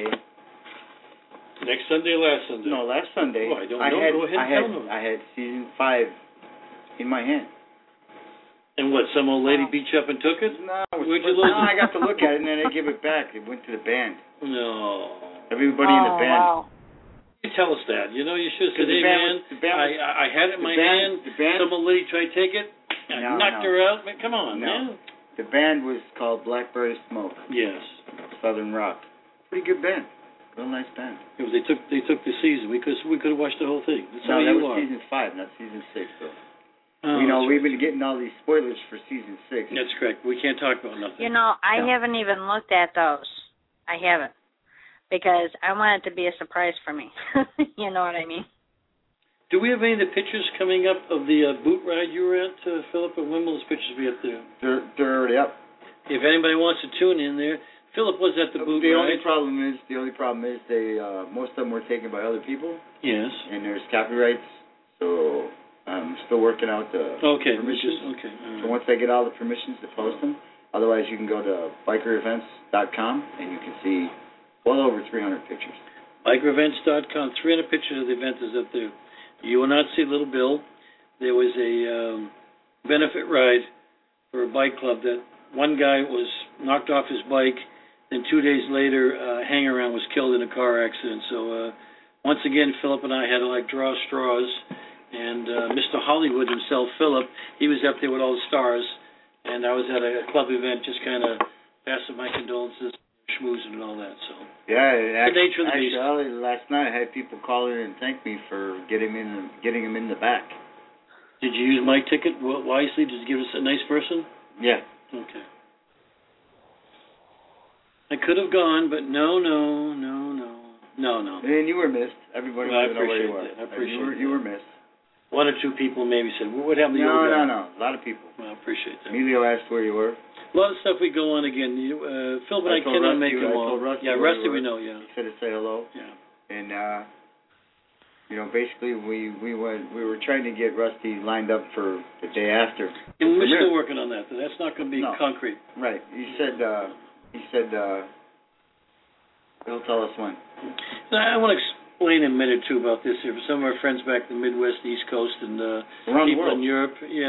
Next Sunday or last Sunday? No, last Sunday. Oh, I don't know. Go ahead and tell them. I had season 5 in my hand. And what, some old lady beat you up and took it? No, I got to look at it and then I gave it back. It went to the band. No. Everybody in the band. Wow. You tell us that. You should have said, hey, man, I had it in my hand. Some old lady tried to take it. I knocked her out. Man, come on, man. The band was called Blackberry Smoke. Yes. Southern Rock. Pretty good band. Real nice band. They took the season. We could have watched the whole thing. That's that was season 5, not season 6, though. We've been getting all these spoilers for season 6. That's correct. We can't talk about nothing. I haven't even looked at those. I haven't. Because I want it to be a surprise for me. You know what I mean? Do we have any of the pictures coming up of the boot ride you were at, Philip? And when will those pictures be up there? They're already up. If anybody wants to tune in there, Philip was at the boot ride. The only problem is they most of them were taken by other people. Yes. And there's copyrights, so I'm still working out the permissions. Okay. Right. So once I get all the permissions to post them, otherwise you can go to bikerevents.com and you can see well over 300 pictures. Bikerevents.com, 300 pictures of the event is up there. You will not see Little Bill. There was a benefit ride for a bike club that one guy was knocked off his bike, then 2 days later, a hanger-on was killed in a car accident. So once again, Philip and I had to draw straws, and Mr. Hollywood himself, Philip, he was up there with all the stars, and I was at a club event just kind of passing my condolences, schmoozing and all that. So yeah, the nature of the beast. Actually, last night I had people call in and thank me for getting him in the back. Did you use my ticket wisely? Did you give us a nice person? Yeah. Okay. I could have gone, but no. And you were missed. Everybody I know where you were. I appreciate that. You were missed. One or two people maybe said, well, what happened to you? No. A lot of people. Well, I appreciate that. Emilio asked where you were. A lot of stuff we go on again. Phil and I cannot make them all. Rusty we know, yeah. He said to say hello. Yeah. And, basically we were trying to get Rusty lined up for the day after. And we're still working on that. That's not going to be concrete. Right. He said he'll tell us when. I want to explain in a minute, too, about this here. For some of our friends back in the Midwest, East Coast, and people in Europe. Yes,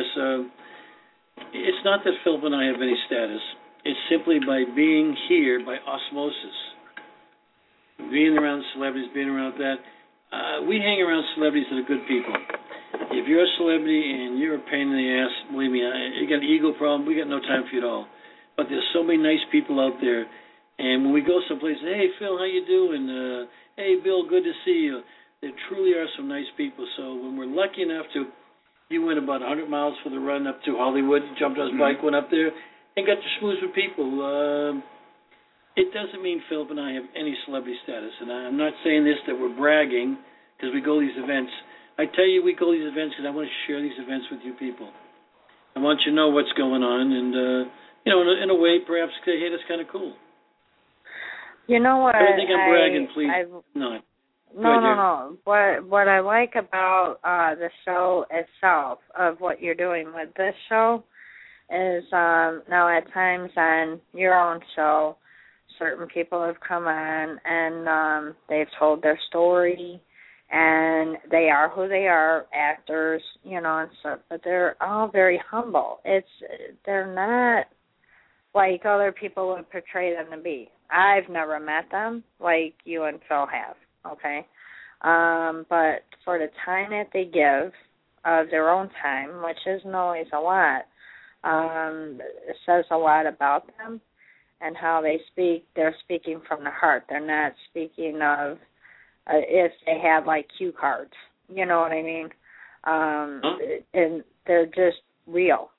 it's not that Philip and I have any status. It's simply by being here, by osmosis. Being around celebrities, being around that. We hang around celebrities that are good people. If you're a celebrity and you're a pain in the ass, believe me, you got an ego problem, we got no time for you at all. But there's so many nice people out there. And when we go someplace, hey, Phil, how you doing? Hey, Bill, good to see you. There truly are some nice people. So when we're lucky enough you went about 100 miles for the run up to Hollywood, jumped on his bike, went up there, and got to schmooze with people. It doesn't mean Philip and I have any celebrity status. And I'm not saying this that we're bragging because we go to these events. I tell you we go to these events because I want to share these events with you people. I want you to know what's going on. And, in a way, perhaps, hey, that's kind of cool. You know what? I don't think I'm bragging, please. No. What I like about the show itself, of what you're doing with this show, is now at times on your own show, certain people have come on and they've told their story, and they are who they are, actors, and stuff. But they're all very humble. They're not like other people would portray them to be. I've never met them like you and Phil have, okay? But for the time that they give of their own time, which isn't always a lot, it says a lot about them and how they speak. They're speaking from the heart. They're not speaking of if they had like cue cards. You know what I mean? And they're just real.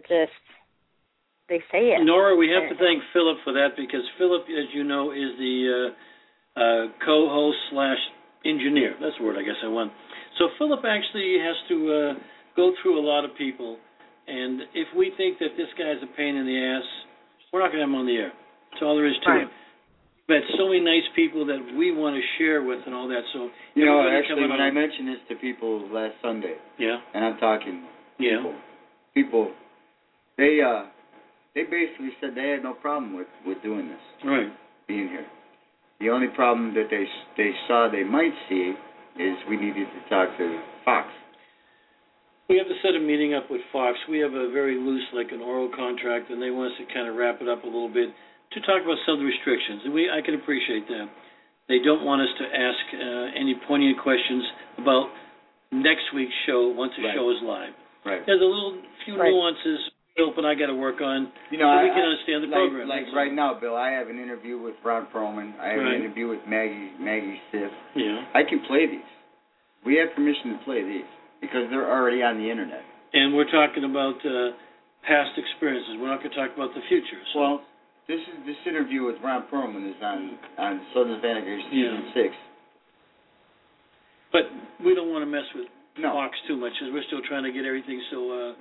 They say it. Nora, we have to thank Philip for that because Philip, as you know, is the co-host / engineer. That's the word I guess I want. So Philip actually has to go through a lot of people And if we think that this guy's a pain in the ass, we're not going to have him on the air. That's all there is to it. We've had so many nice people that we want to share with and all that. So actually, when I mentioned this to people last Sunday, and I'm talking people, they basically said they had no problem with doing this, being here. The only problem that they saw they might see is we needed to talk to Fox. We have to set a meeting up with Fox. We have a very loose, like an oral contract, and they want us to kind of wrap it up a little bit to talk about some of the restrictions. And I can appreciate that. They don't want us to ask any poignant questions about next week's show once the show is live. Right. There's a few nuances, but I got to work on so we can understand the program. Like right now, Bill, I have an interview with Ron Perlman. I have an interview with Maggie Stiff. Yeah. I can play these. We have permission to play these because they're already on the internet. And we're talking about past experiences. We're not going to talk about the future. So. Well, this interview with Ron Perlman is on Southern Vanguard season 6. But we don't want to mess with Fox too much because we're still trying to get everything so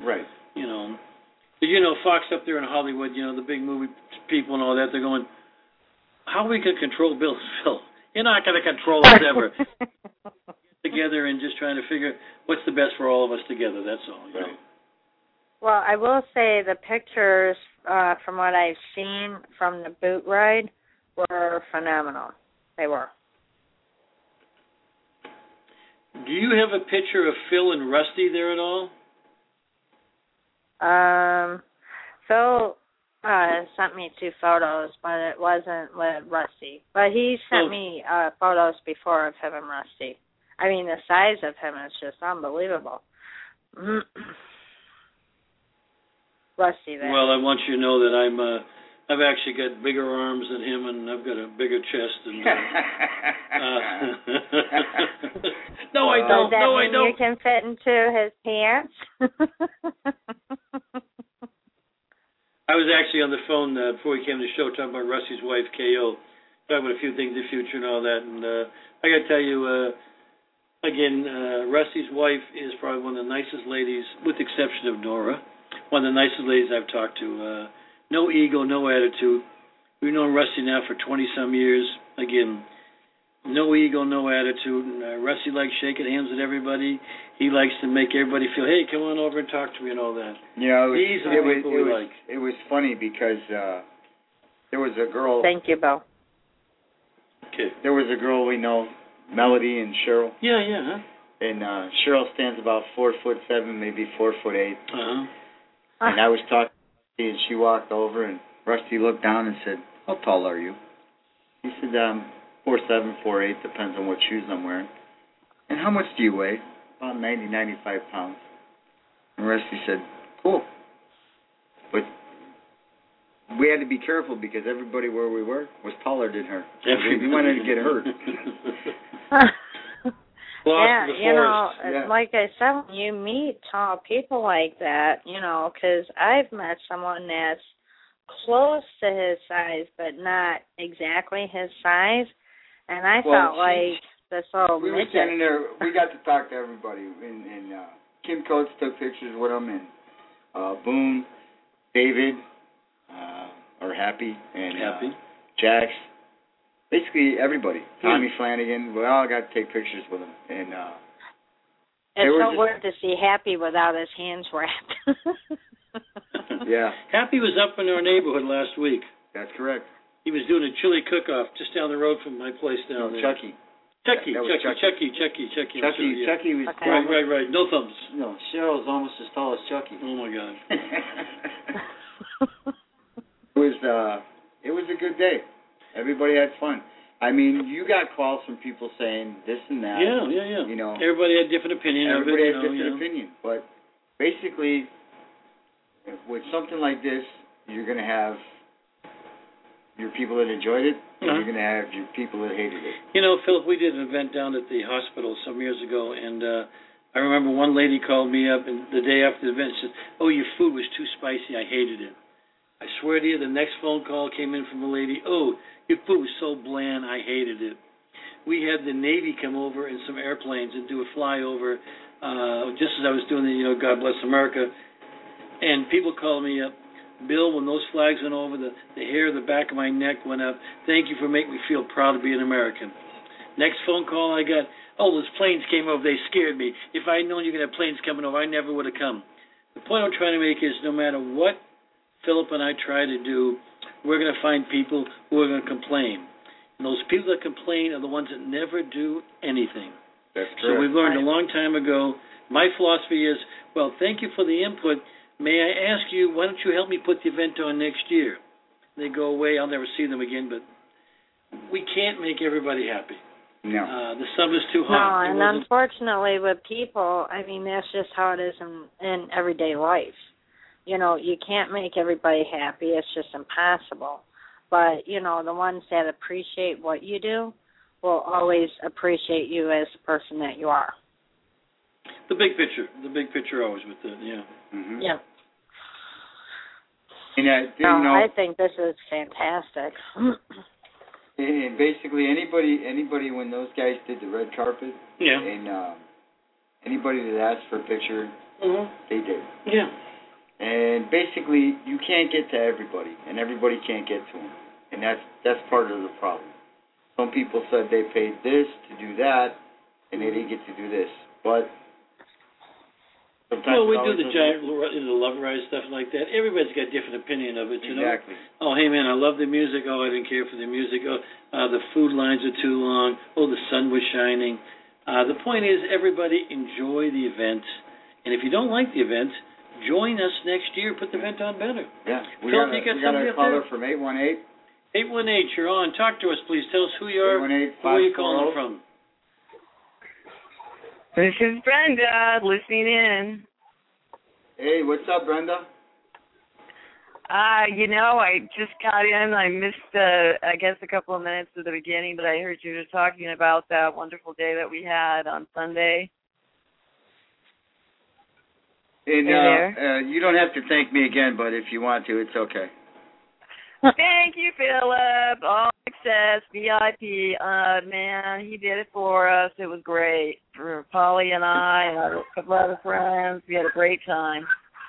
Fox up there in Hollywood, the big movie people and all that, they're going, how are we going to control Bill? You're not going to control us ever. Get together and just trying to figure what's the best for all of us together. That's all. You know? Well, I will say the pictures from what I've seen from the boot ride were phenomenal. They were. Do you have a picture of Phil and Rusty there at all? Phil sent me 2 photos, but it wasn't with Rusty. But he sent me photos before of him and Rusty. I mean, the size of him is just unbelievable. Rusty there. Well, I want you to know that I've actually got bigger arms than him, and I've got a bigger chest. And no, I don't. Does that no, mean I don't. You can fit into his pants. I was actually on the phone before we came to the show talking about Rusty's wife, K.O., talking about a few things in the future and all that. And I got to tell you, again, Rusty's wife is probably one of the nicest ladies, with the exception of Nora, one of the nicest ladies I've talked to. No ego, no attitude. We've known Rusty now for 20-some years. Again, no ego, no attitude. And, Rusty likes shaking hands with everybody. He likes to make everybody feel, hey, come on over and talk to me and all that. These are the people we like. It was funny because there was a girl. Thank you, Bill. Okay. There was a girl we know, Melody and Cheryl. Yeah. And Cheryl stands about 4'7", maybe 4'8". Uh-huh. And I was talking to her, and she walked over, and Rusty looked down and said, how tall are you? He said, 4'7", 4'8", depends on what shoes I'm wearing. And how much do you weigh? About 90, 95 pounds. And Rusty said, cool. But we had to be careful because everybody where we were was taller than her. We wanted to get hurt. Like I said, when you meet tall people like that, because I've met someone that's close to his size, but not exactly his size, and I felt like this little midget. We were standing there, we got to talk to everybody, and Kim Coates took pictures with him, and Boone, David, or Happy, and Jax. Basically everybody. Tommy Flanagan. We all got to take pictures with him. And it's so weird to see Happy without his hands wrapped. Yeah. Happy was up in our neighborhood last week. That's correct. He was doing a chili cook-off just down the road from my place down there. Chucky. Chucky was right. No thumbs. No, Cheryl's almost as tall as Chucky. Oh my God. It was a good day. Everybody had fun. I mean, you got calls from people saying this and that. Yeah. Everybody had different opinion. Everybody had different opinion. But basically, with something like this, you're going to have your people that enjoyed it, and you're going to have your people that hated it. Philip, we did an event down at the hospital some years ago, and I remember one lady called me up, and the day after the event, she said, oh, your food was too spicy. I hated it. I swear to you, the next phone call came in from a lady, oh, your food was so bland, I hated it. We had the Navy come over in some airplanes and do a flyover just as I was doing the, God Bless America. And people call me up, Bill, when those flags went over, the hair of the back of my neck went up. Thank you for making me feel proud to be an American. Next phone call I got, those planes came over, they scared me. If I had known you were going to have planes coming over, I never would have come. The point I'm trying to make is no matter what Philip and I try to do, we're going to find people who are going to complain. And those people that complain are the ones that never do anything. That's correct. So we've learned a long time ago. My philosophy is, well, thank you for the input. May I ask you, why don't you help me put the event on next year? They go away. I'll never see them again, but we can't make everybody happy. No. The sub is too hot. No, and unfortunately with people, I mean, that's just how it is in everyday life. You know, you can't make everybody happy. It's just impossible. But, you know, the ones that appreciate what you do will always appreciate you as the person that you are. The big picture always with the, yeah. Mm-hmm. Yeah. And I think this is fantastic. And basically, anybody when those guys did the red carpet, yeah, and anybody that asked for a picture, they did. Yeah. And basically, you can't get to everybody, and everybody can't get to them, and that's part of the problem. Some people said they paid this to do that, and they didn't get to do this, but. Well, we do the giant, the Love Ride stuff like that. Everybody's got a different opinion of it, you know. Exactly. Oh, hey man, I love the music. Oh, I didn't care for the music. Oh, the food lines are too long. Oh, the sun was shining. The point is, everybody enjoy the event, and if you don't like the event, join us next year. Put the event on better. Yeah. We got a caller from 818. 818, you're on. Talk to us, please. Tell us who you are. 818-540. Where are you calling from? This is Brenda, listening in. Hey, what's up, Brenda? You know, I just got in. I missed, I guess, a couple of minutes at the beginning, but I heard you were talking about that wonderful day that we had on Sunday. And you don't have to thank me again, but if you want to, it's okay. Thank you, Philip. All Access, VIP. Man, he did it for us. It was great. For Polly and I and a couple other friends, we had a great time.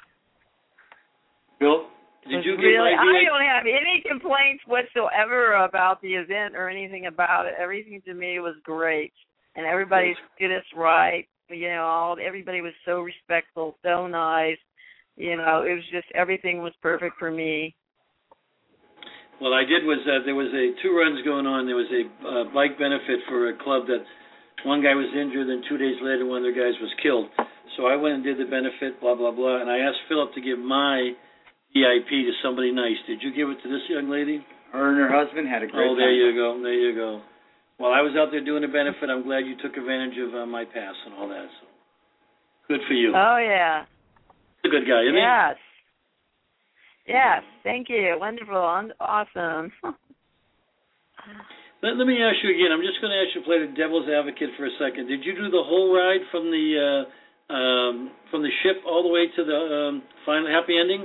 Bill, did you get really, my I don't have any complaints whatsoever about the event or anything about it. Everything to me was great. And everybody did us right. You know, everybody was so respectful, so nice. You know, it was just, everything was perfect for me. What I did was there was 2 runs going on. There was a bike benefit for a club that one guy was injured, and 2 days later one of their guys was killed. So I went and did the benefit, blah, blah, blah, and I asked Philip to give my VIP to somebody nice. Did you give it to this young lady? Her and her husband had a great time. Oh, there you go, there you go. While I was out there doing the benefit, I'm glad you took advantage of my pass and all that. So good for you. Oh, yeah. He's a good guy, isn't he? Yes. Yes, thank you. Wonderful. Awesome. Let me ask you again. I'm just going to ask you to play the devil's advocate for a second. Did you do the whole ride from the ship all the way to the final happy ending?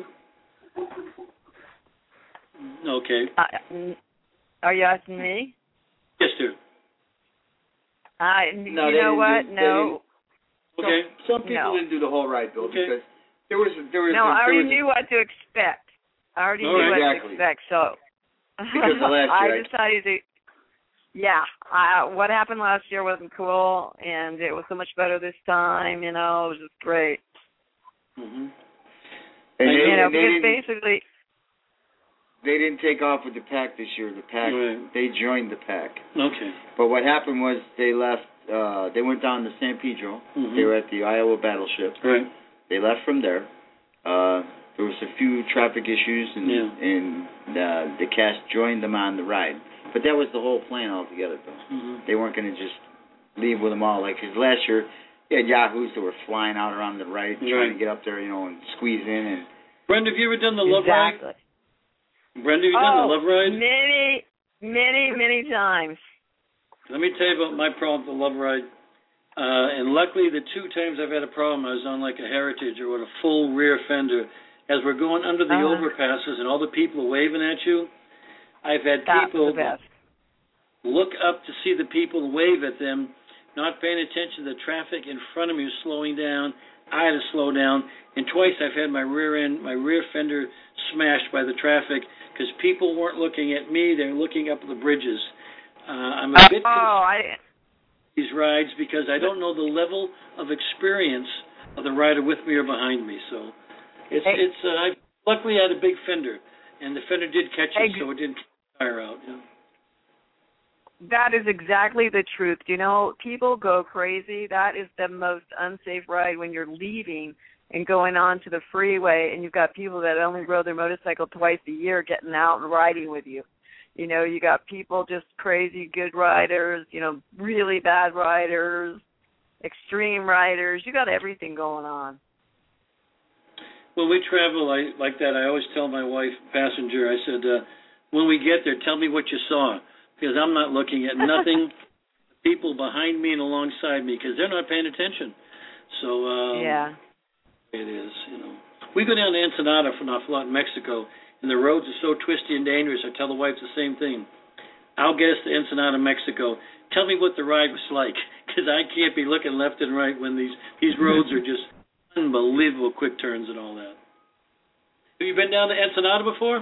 Okay. Are you asking me? Yes, sir. You know what? No. Okay. Some people didn't do the whole ride, Bill, because there was. No, I already knew what to expect. I already knew what to expect, so because of last year, I decided to. Yeah, what happened last year wasn't cool, and it was so much better this time. You know, it was just great. Mm-hmm. And because basically they didn't take off with the pack this year. The pack, they joined the pack. Okay. But what happened was they left. They went down to San Pedro. Mm-hmm. They were at the Iowa Battleship. Right. They left from there. There was a few traffic issues, and the cast joined them on the ride. But that was the whole plan altogether, though. Mm-hmm. They weren't going to just leave with them all. Like, because last year, you had yahoos that were flying out around the ride, trying to get up there, and squeeze in. And Brenda, have you ever done the Love Ride? Brenda, have you done the Love Ride? Many, many, many times. Let me tell you about my problem with the Love Ride. And luckily, the 2 times I've had a problem, I was on like a Heritage or with a full rear fender. As we're going under the overpasses and all the people are waving at you, I've had people look up to see the people and wave at them, not paying attention to the traffic in front of you slowing down. I had to slow down, and twice I've had my rear fender smashed by the traffic because people weren't looking at me; they were looking up the bridges. I'm a bit confused these rides because I don't know the level of experience of the rider with me or behind me. So I luckily had a big fender, and the fender did catch it, so it didn't tire out. Yeah. That is exactly the truth. You know, people go crazy. That is the most unsafe ride when you're leaving and going on to the freeway, and you've got people that only rode their motorcycle twice a year getting out and riding with you. You know, you got people just crazy good riders, you know, really bad riders, extreme riders. You got everything going on. When we travel like that, I always tell my wife, passenger, I said, when we get there, tell me what you saw, because I'm not looking at nothing, people behind me and alongside me, because they're not paying attention. So, yeah. It is, you know. We go down to Ensenada for an awful lot in Mexico, and the roads are so twisty and dangerous. I tell the wife the same thing. I'll get us to Ensenada, Mexico. Tell me what the ride was like, because I can't be looking left and right when these roads are just unbelievable quick turns and all that. Have you been down to Ensenada before?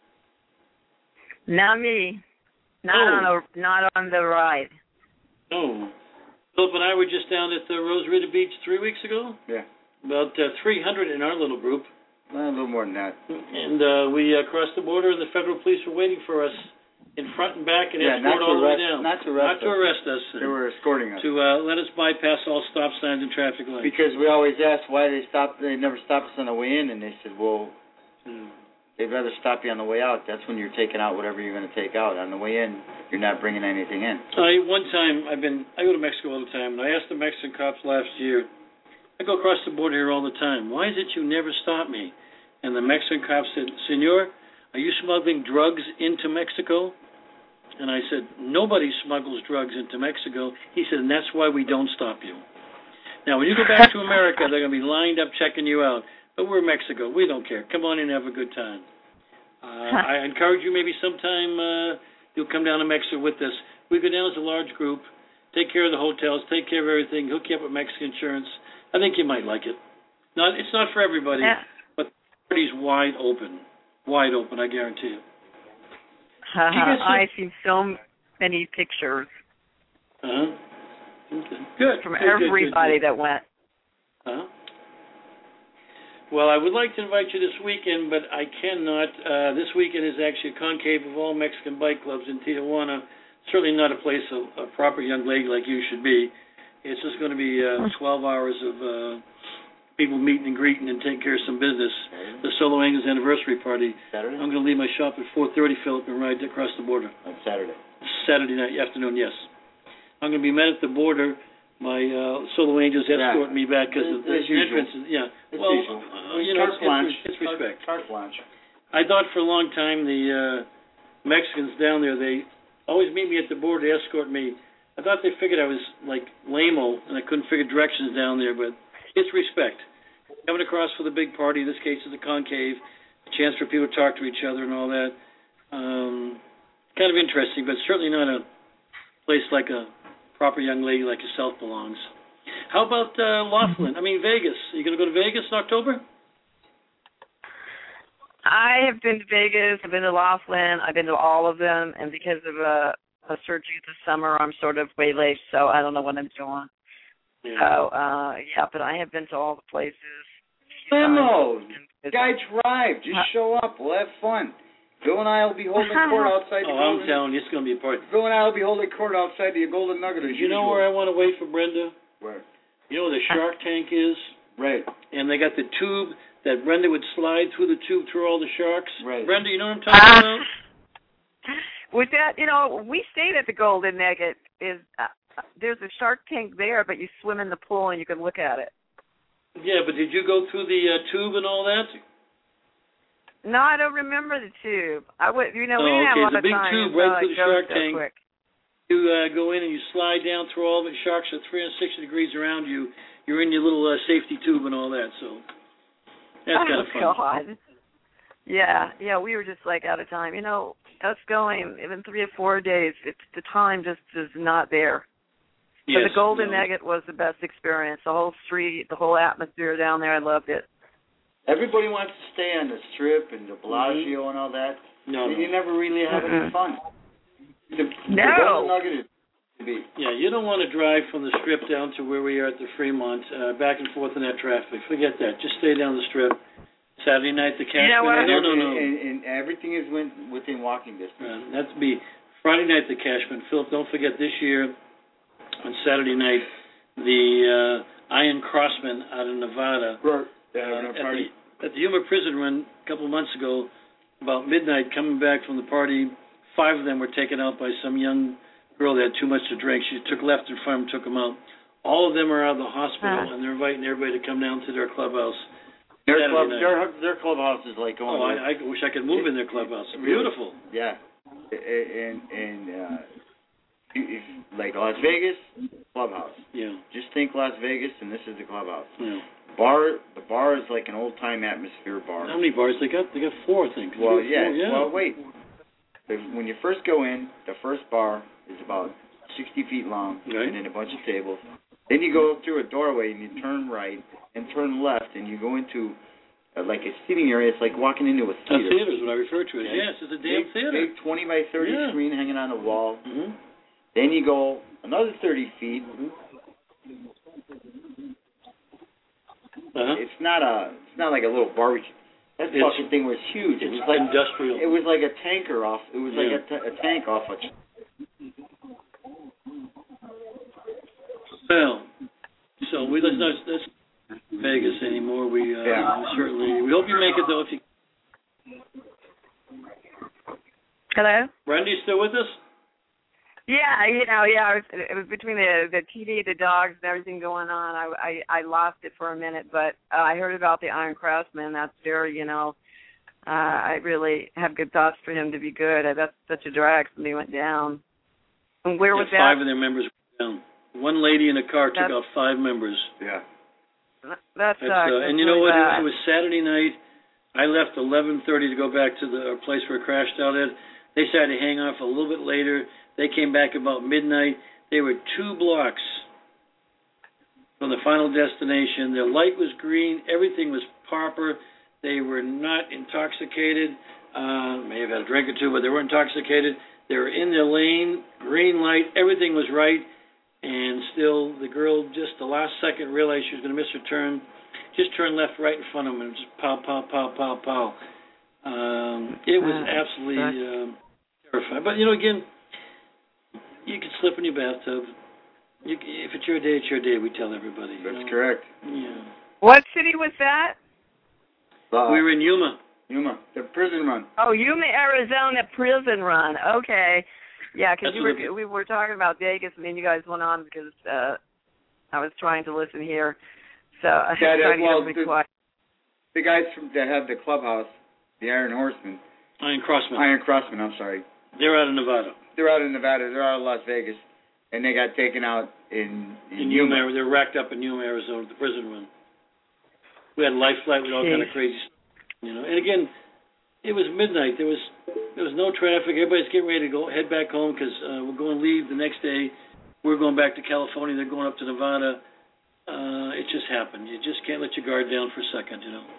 Not me. Not on the ride. No. Philip and I were just down at the Rosarito Beach 3 weeks ago. Yeah. About 300 in our little group. A little more than that. And we crossed the border, and the federal police were waiting for us in front and back and escort all the way down. Not to arrest us. They were escorting us. To let us bypass all stop signs and traffic lights. Because we always asked why they stopped. They never stopped us on the way in, and they said, well, they'd rather stop you on the way out. That's when you're taking out whatever you're going to take out. On the way in, you're not bringing anything in. One time, I go to Mexico all the time, and I asked the Mexican cops last year, I go across the border here all the time, why is it you never stop me? And the Mexican cop said, Senor, are you smuggling drugs into Mexico? And I said, nobody smuggles drugs into Mexico. He said, and that's why we don't stop you. Now, when you go back to America, they're going to be lined up checking you out. But we're Mexico. We don't care. Come on in and have a good time. I encourage you maybe sometime you'll come down to Mexico with us. We go down as a large group, take care of the hotels, take care of everything, hook you up with Mexican insurance. I think you might like it. It's not for everybody, but the party's wide open. Wide open, I guarantee you. I've seen so many pictures. Okay. Good. From everybody that went. Well, I would like to invite you this weekend, but I cannot. This weekend is actually a conclave of all Mexican bike clubs in Tijuana. Certainly not a place a proper young lady like you should be. It's just going to be 12 hours of people meeting and greeting and taking care of some business. The Solo Angels anniversary party. Saturday? I'm going to leave my shop at 4:30, Philip, and ride across the border. On Saturday? Saturday night afternoon, yes. I'm going to be met at the border. My Solo Angels escort me back because the entrance is, It's usual. It's respect. Carte blanche. I thought for a long time the Mexicans down there, they always meet me at the border to escort me. I thought they figured I was like lame-o and I couldn't figure directions down there, but it's respect. Coming across for the big party, in this case is a concave, a chance for people to talk to each other and all that. Kind of interesting, but certainly not a place like a proper young lady like yourself belongs. How about Laughlin? Vegas. Are you going to go to Vegas in October? I have been to Vegas. I've been to Laughlin. I've been to all of them, and because of a surgery this summer, I'm sort of way late, so I don't know what I'm doing. Yeah. So, but I have been to all the places. Limo. Guy drive. Just show up. We'll have fun. Bill and I will be holding court outside the Golden... I'm telling you, it's going to be a party. Bill and I will be holding court outside the Golden Nugget. You know where I want to wait for Brenda? Where? You know where the Shark Tank is? Right. And they got the tube that Brenda would slide through the tube through all the sharks. Right. Brenda, you know what I'm talking about? With that, we stayed at the Golden Nugget. There's a Shark Tank there, but you swim in the pool and you can look at it. Yeah, but did you go through the tube and all that? No, I don't remember the tube. We didn't have a lot of time. The big tube right through the Shark Tank. Quick. You go in and you slide down through all of it. Sharks are 360 degrees around you. You're in your little safety tube and all that, so that's kind of fun. Oh, God. Yeah, we were just out of time. Us going even 3 or 4 days, the time just is not there. But the Golden Nugget was the best experience. The whole street, the whole atmosphere down there, I loved it. Everybody wants to stay on the Strip and the Bellagio and all that. No. You never really have any fun. The Golden Nugget is to be. Yeah, you don't want to drive from the Strip down to where we are at the Fremont, back and forth in that traffic. Forget that. Just stay down the Strip. Saturday night, the Cashman. You know what? No. And everything is within walking distance. That'd be Friday night, the Cashman. Philip, don't forget this year on Saturday night, the Iron Crossman out of Nevada. Right. At the Yuma Prison Run a couple of months ago, about midnight, coming back from the party, 5 of them were taken out by some young girl that had too much to drink. She took left in front of them, took them out. All of them are out of the hospital, and they're inviting everybody to come down to their clubhouse. Their clubhouse is like going. I wish I could move in their clubhouse. Beautiful. Yeah, and like Las Vegas clubhouse. Yeah. Just think Las Vegas, and this is the clubhouse. Yeah. The bar is like an old time atmosphere bar. How many bars they got? They got 4, I think. Well, yeah. Well, wait. When you first go in, the first bar is about 60 feet long, and then a bunch of tables. Then you go through a doorway and you turn right and turn left, and you go into like a seating area. It's like walking into a theater. A theater is what I refer to it. Yes, it's a damn theater. Big 20 by 30 screen hanging on the wall. Mm-hmm. Then you go another 30 feet. It's not like a little barbecue. That fucking thing was huge. It was like industrial. It was like a tanker off. It was like a tank off a. Well, so let's not Vegas anymore. We certainly we hope you make it though. If you. Hello. Brenda, you still with us? Yeah, it was between the TV, the dogs, and everything going on. I lost it for a minute, but I heard about the Iron Crossman. That's very, I really have good thoughts for him to be good. That's such a drag when he went down. And where was that? 5 of their members were down. One lady in a car took out 5 members. Yeah. That's and you know what? It was Saturday night. I left 11:30 to go back to the place where it crashed out at. They decided to hang off a little bit later. They came back about midnight. They were 2 blocks from the final destination. Their light was green. Everything was proper. They were not intoxicated. May have had a drink or 2, but they weren't intoxicated. They were in their lane, green light. Everything was right. And still, the girl just the last second realized she was going to miss her turn. Just turned left right in front of them and just pow, pow, pow, pow, pow. It was absolutely terrifying. But, again, you can slip in your bathtub. If it's your day, it's your day, we tell everybody. That's correct. Yeah. What city was that? We were in Yuma. Yuma, the prison run. Oh, Yuma, Arizona prison run. Okay. Yeah, because we were talking about Vegas, and then you guys went on because I was trying to listen here. So I was trying to be quiet. The guys that have the clubhouse, the Iron Horsemen. Iron Crossman, I'm sorry. They're out of Nevada. They're out of Nevada. They're out of Las Vegas. And they got taken out in Yuma. They're racked up in Yuma, Arizona, the prison run. We had a life flight with all kind of crazy stuff. And again, it was midnight. There was no traffic. Everybody's getting ready to head back home because we're going to leave the next day. We're going back to California. They're going up to Nevada. It just happened. You just can't let your guard down for a second,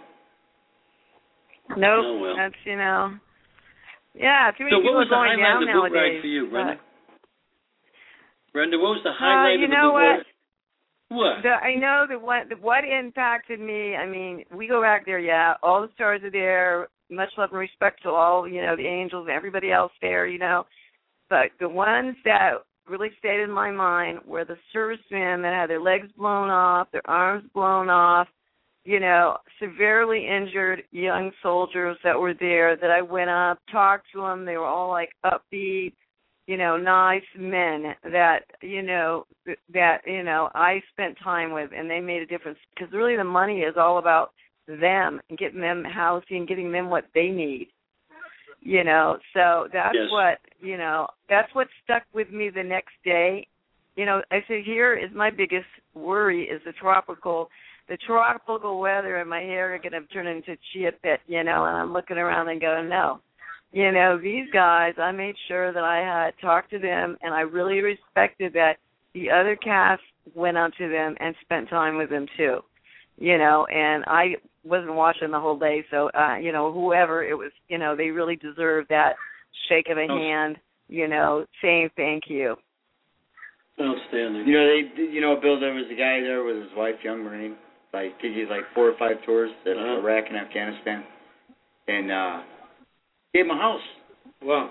Nope. Oh, well. That's, yeah, too many people are going down nowadays. So what was the highlight of the boat ride for you, Brenda? Brenda, what was the highlight of the boat ride? What? I know that what impacted me, we go back there, all the stars are there, much love and respect to all, the angels and everybody else there, But the ones that really stayed in my mind were the servicemen that had their legs blown off, their arms blown off, severely injured young soldiers that were there that I went up, talked to them. They were all like upbeat, nice men that, I spent time with, and they made a difference because really the money is all about them and getting them housing, getting them what they need. So that's that's what stuck with me the next day. I said, here is my biggest worry is the tropical weather, and my hair are going to turn into chia pet, and I'm looking around and going, no. These guys, I made sure that I had talked to them, and I really respected that the other cast went up to them and spent time with them too. And I wasn't watching the whole day, so whoever it was, they really deserve that shake of a hand, saying thank you. Outstanding. Bill, there was a guy there with his wife, young Marine. Did you 4 or 5 tours of Iraq and Afghanistan, and gave him a house. Wow.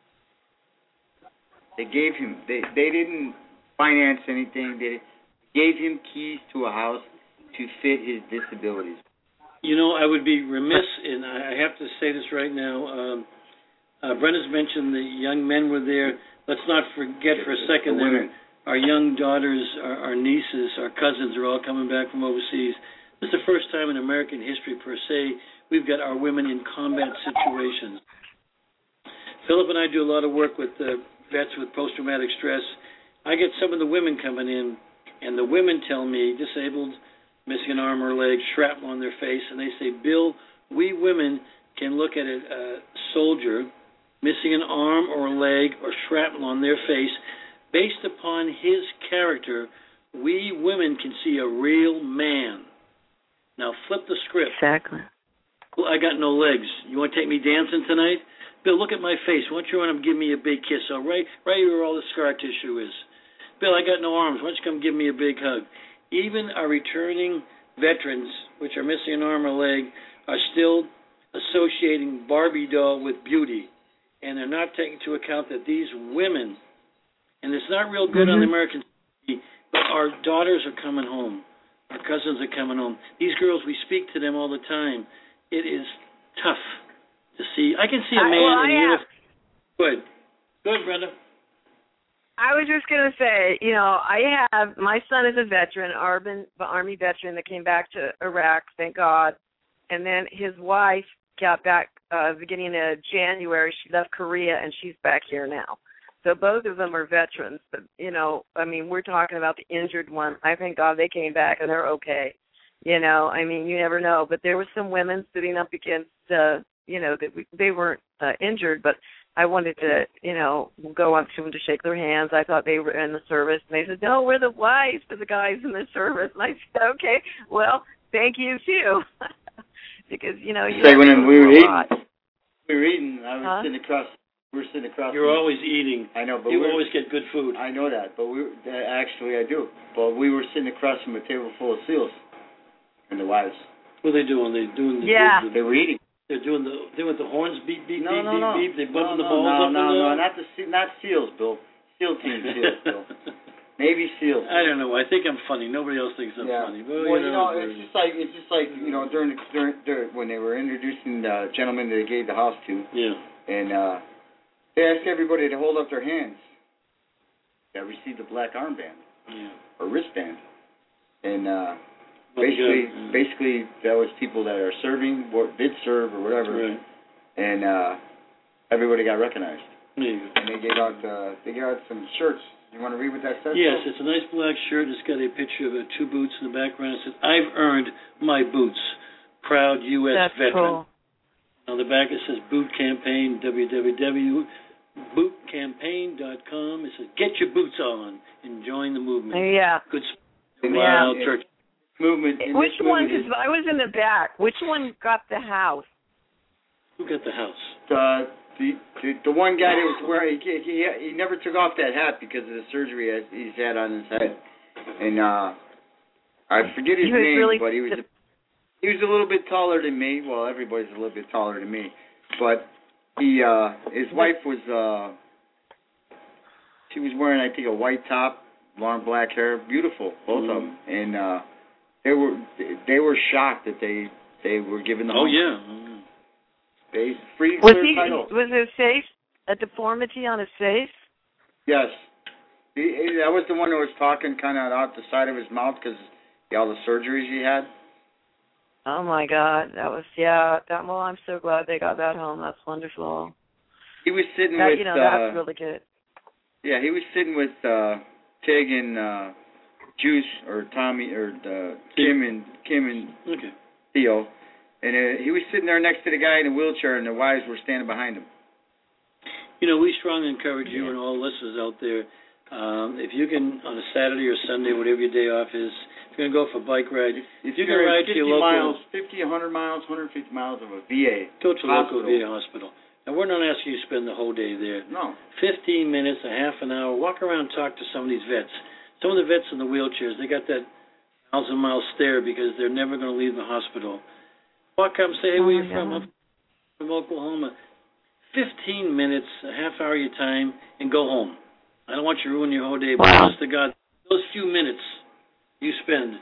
They gave him. They didn't finance anything. They gave him keys to a house to fit his disabilities. I would be remiss, and I have to say this right now. Brenda's mentioned the young men were there. Let's not forget for a second that our young daughters, our nieces, our cousins are all coming back from overseas. This is the first time in American history, per se, we've got our women in combat situations. Philip and I do a lot of work with vets with post-traumatic stress. I get some of the women coming in, and the women tell me, disabled, missing an arm or leg, shrapnel on their face, and they say, Bill, we women can look at a soldier missing an arm or a leg or shrapnel on their face. Based upon his character, we women can see a real man. Now flip the script. Exactly. Well, I got no legs. You want to take me dancing tonight? Bill, look at my face. Why don't you run up and give me a big kiss? Right where all the scar tissue is. Bill, I got no arms. Why don't you come give me a big hug? Even our returning veterans, which are missing an arm or leg, are still associating Barbie doll with beauty. And they're not taking into account that these women, and it's not real good on the American TV, but our daughters are coming home. Our cousins are coming home. These girls, we speak to them all the time. It is tough to see. I can see a man in uniform. Good. Good, Brenda. I was just going to say, my son is a veteran, Army veteran that came back to Iraq, thank God. And then his wife got back beginning of January. She left Korea, and she's back here now. So both of them are veterans. But, we're talking about the injured one. I thank God they came back, and they're okay. You never know. But there were some women sitting up against, they weren't injured, but I wanted to, go up to them to shake their hands. I thought they were in the service. And they said, no, we're the wives of the guys in the service. And I said, okay, well, thank you, too. Because, you when we were eating, I was sitting across. We were sitting across. You're always eating. I know, but you always get good food. I know that, but actually I do. But we were sitting across from a table full of SEALs and the wives. What are they doing? They doing the they were eating. They're doing the horns beep beep no, beep no, beep no. beep. They bumping the balls up and down. Not SEALs, Bill. SEAL team SEAls, Bill. Maybe SEALs. I don't know. I think I'm funny. Nobody else thinks I'm funny. But, it's just like during when they were introducing the gentleman that they gave the house to. Yeah. And they asked everybody to hold up their hands that received a black armband or wristband, and basically that was people that are serving, or did serve, or whatever, right. And everybody got recognized. There you go. And they gave out some shirts. You want to read what that says? Yes, it's a nice black shirt. It's got a picture of 2 boots in the background. It says, "I've earned my boots. Proud U.S. veteran." Cool. On the back it says Boot Campaign, www.bootcampaign.com. It says, "Get your boots on and join the movement." Yeah. Good. Wild church movement. Which one? Because I was in the back. Which one got the house? Who got the house? The one guy that was wearing he never took off that hat because of the surgery he's had on his head, and I forget his name, but he was a little bit taller than me. Well, everybody's a little bit taller than me, but his wife was she was wearing, I think, a white top, long black hair, beautiful, both of them, and they were shocked that they were given the home. Oh yeah. Was his face a deformity on his face? Yes. That was the one that was talking kind of out the side of his mouth because all the surgeries he had. Oh my God, that was well, I'm so glad they got that home. That's wonderful. He was sitting with that's really good. Yeah, he was sitting with Tig and Juice or Tommy or Kim and Theo. And he was sitting there next to the guy in the wheelchair, and the wives were standing behind him. We strongly encourage you and all listeners out there If you can, on a Saturday or Sunday, whatever your day off is, if you're going to go for a bike ride, if you can ride to your local... 50, 100 miles, 150 miles of a VA Go to a local hospital. VA hospital. Now, we're not asking you to spend the whole day there. No. 15 minutes, a half an hour, walk around and talk to some of these vets. Some of the vets in the wheelchairs, they got that 1,000-mile stare because they're never going to leave the hospital. Walk up and say, hey, where are you from? I'm from Oklahoma. 15 minutes, a half hour of your time, and go home. I don't want you to ruin your whole day, but honest to God, those few minutes you spend,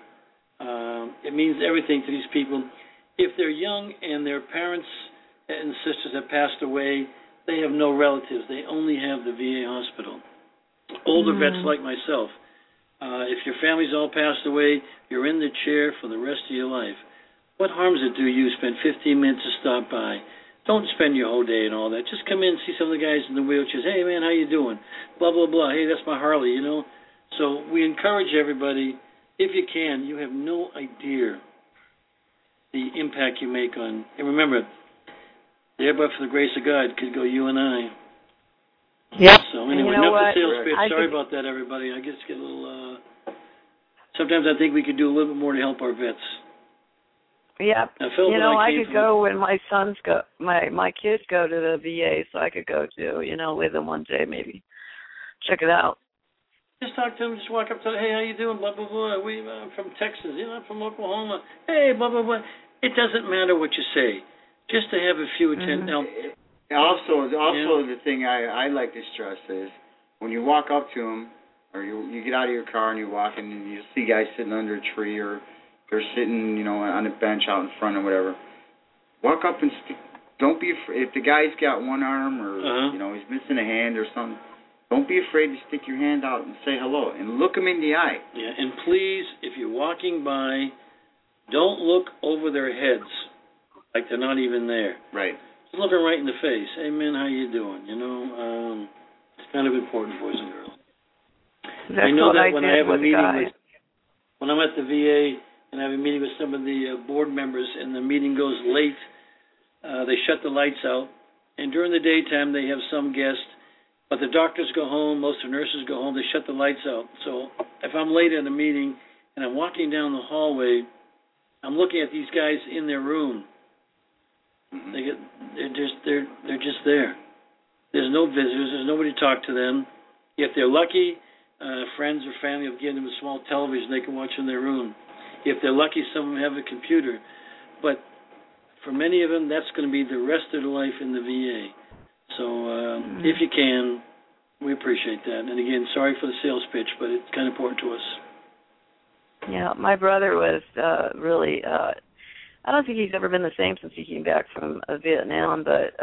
it means everything to these people. If they're young and their parents and sisters have passed away, they have no relatives. They only have the VA hospital. Older vets like myself, if your family's all passed away, you're in the chair for the rest of your life. What harm does it do you spend 15 minutes to stop by? Don't spend your whole day and all that. Just come in and see some of the guys in the wheelchairs. Hey, man, how you doing? Blah, blah, blah. Hey, that's my Harley, you know. So we encourage everybody, if you can, you have no idea the impact you make on. And remember, there but for the grace of God could go you and I. Yep. So anyway, enough the sales pitch. Sorry about that, everybody. I just get a little. Sometimes I think we could do a little bit more to help our vets. Yep. Now, Phil, I could go when my sons go, my kids go to the VA, so I could go to, with them one day maybe. Check it out. Just talk to them. Just walk up to them. Hey, how you doing? Blah, blah, blah. I'm from Texas. I'm from Oklahoma. Hey, blah, blah, blah. It doesn't matter what you say. Just to have a few attend. Now, Also, the thing I like to stress is when you walk up to them, or you get out of your car and you're walking, and you see guys sitting under a tree, or they're sitting, on a bench out in front or whatever. Walk up and don't be afraid. If the guy's got one arm or he's missing a hand or something, don't be afraid to stick your hand out and say hello and look him in the eye. Yeah, and please, if you're walking by, don't look over their heads like they're not even there. Right. Just look them right in the face. Hey, man, how you doing? It's kind of important, boys and girls. I know that when I have a meeting when I'm at the VA and I have a meeting with some of the board members and the meeting goes late, they shut the lights out. And during the daytime, they have some guests. But the doctors go home, most of the nurses go home, they shut the lights out. So if I'm late at a meeting and I'm walking down the hallway, I'm looking at these guys in their room. They're just there. There's no visitors, there's nobody to talk to them. If they're lucky, friends or family have given them a small television they can watch in their room. If they're lucky, some of them have a computer. But for many of them, that's going to be the rest of their life in the VA. So if you can, we appreciate that. And again, sorry for the sales pitch, but it's kind of important to us. Yeah, my brother was really, I don't think he's ever been the same since he came back from Vietnam, but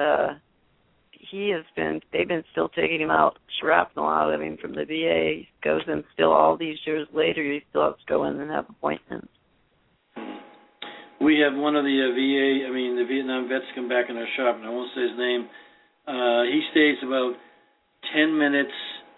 they've been still taking him out, shrapnel out of him from the VA. He goes in still all these years later, he still has to go in and have appointments. We have one of the Vietnam vets come back in our shop, and I won't say his name. He stays about 10 minutes.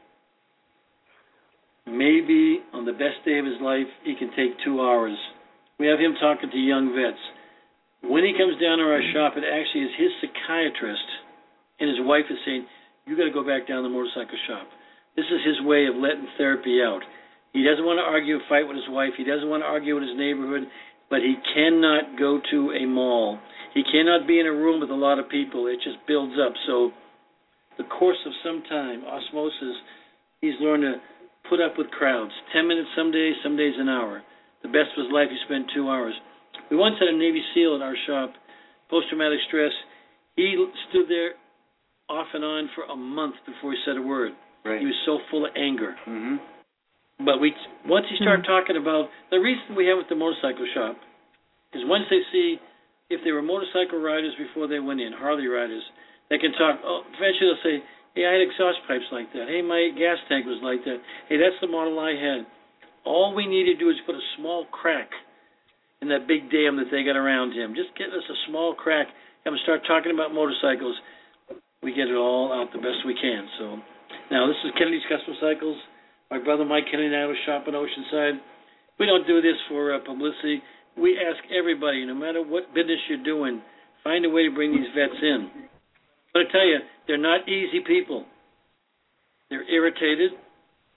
Maybe on the best day of his life, he can take 2 hours. We have him talking to young vets. When he comes down to our shop, it actually is his psychiatrist, and his wife is saying, you got to go back down to the motorcycle shop. This is his way of letting therapy out. He doesn't want to argue and fight with his wife. He doesn't want to argue with his neighborhood, but he cannot go to a mall. He cannot be in a room with a lot of people. It just builds up. So the course of some time, osmosis, he's learned to put up with crowds. 10 minutes some days an hour. The best of his life, he spent 2 hours. We once had a Navy SEAL in our shop, post-traumatic stress. He stood there off and on for a month before he said a word. Right. He was so full of anger. But once he started talking about, the reason we have it at the motorcycle shop is once they see if they were motorcycle riders before they went in, Harley riders, they can talk. Oh, eventually they'll say, hey, I had exhaust pipes like that. Hey, my gas tank was like that. Hey, that's the model I had. All we need to do is put a small crack in that big dam that they got around him. Just get us a small crack and start talking about motorcycles. We get it all out the best we can. So now this is Kennedy's Custom Cycles. My brother Mike Kennedy and I have a shop in Oceanside. We don't do this for publicity. We ask everybody, no matter what business you're doing, find a way to bring these vets in. I'm going to tell you, they're not easy people. They're irritated.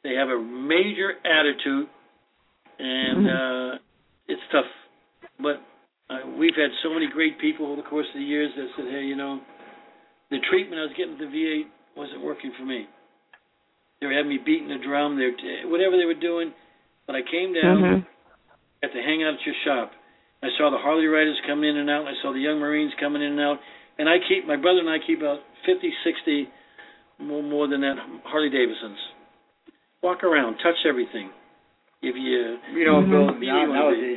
They have a major attitude, and it's tough. But we've had so many great people over the course of the years that said, hey, the treatment I was getting at the VA wasn't working for me. They were having me beating the drum, whatever they were doing. But I came down, got to hang out at your shop. I saw the Harley riders coming in and out, and I saw the young Marines coming in and out. And my brother and I keep about 50, 60, more than that, Harley Davidsons. Walk around, touch everything. If you, Bill, nowadays,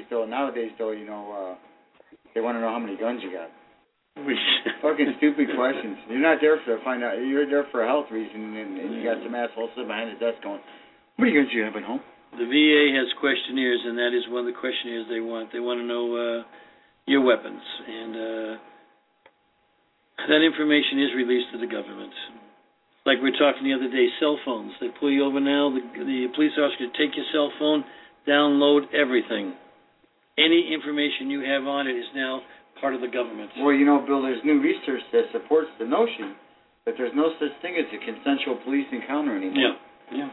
they want to know how many guns you got. Fucking stupid questions. You're not there to find out. You're there for a health reason, and you got some asshole sitting behind the desk going, "How many guns do you have at home?" The VA has questionnaires, and that is one of the questionnaires they want. They want to know your weapons, and that information is released to the government. Like we were talking the other day, cell phones. They pull you over now. The police officer can take your cell phone, download everything. Any information you have on it is now part of the government. Well, Bill, there's new research that supports the notion that there's no such thing as a consensual police encounter anymore. Yeah.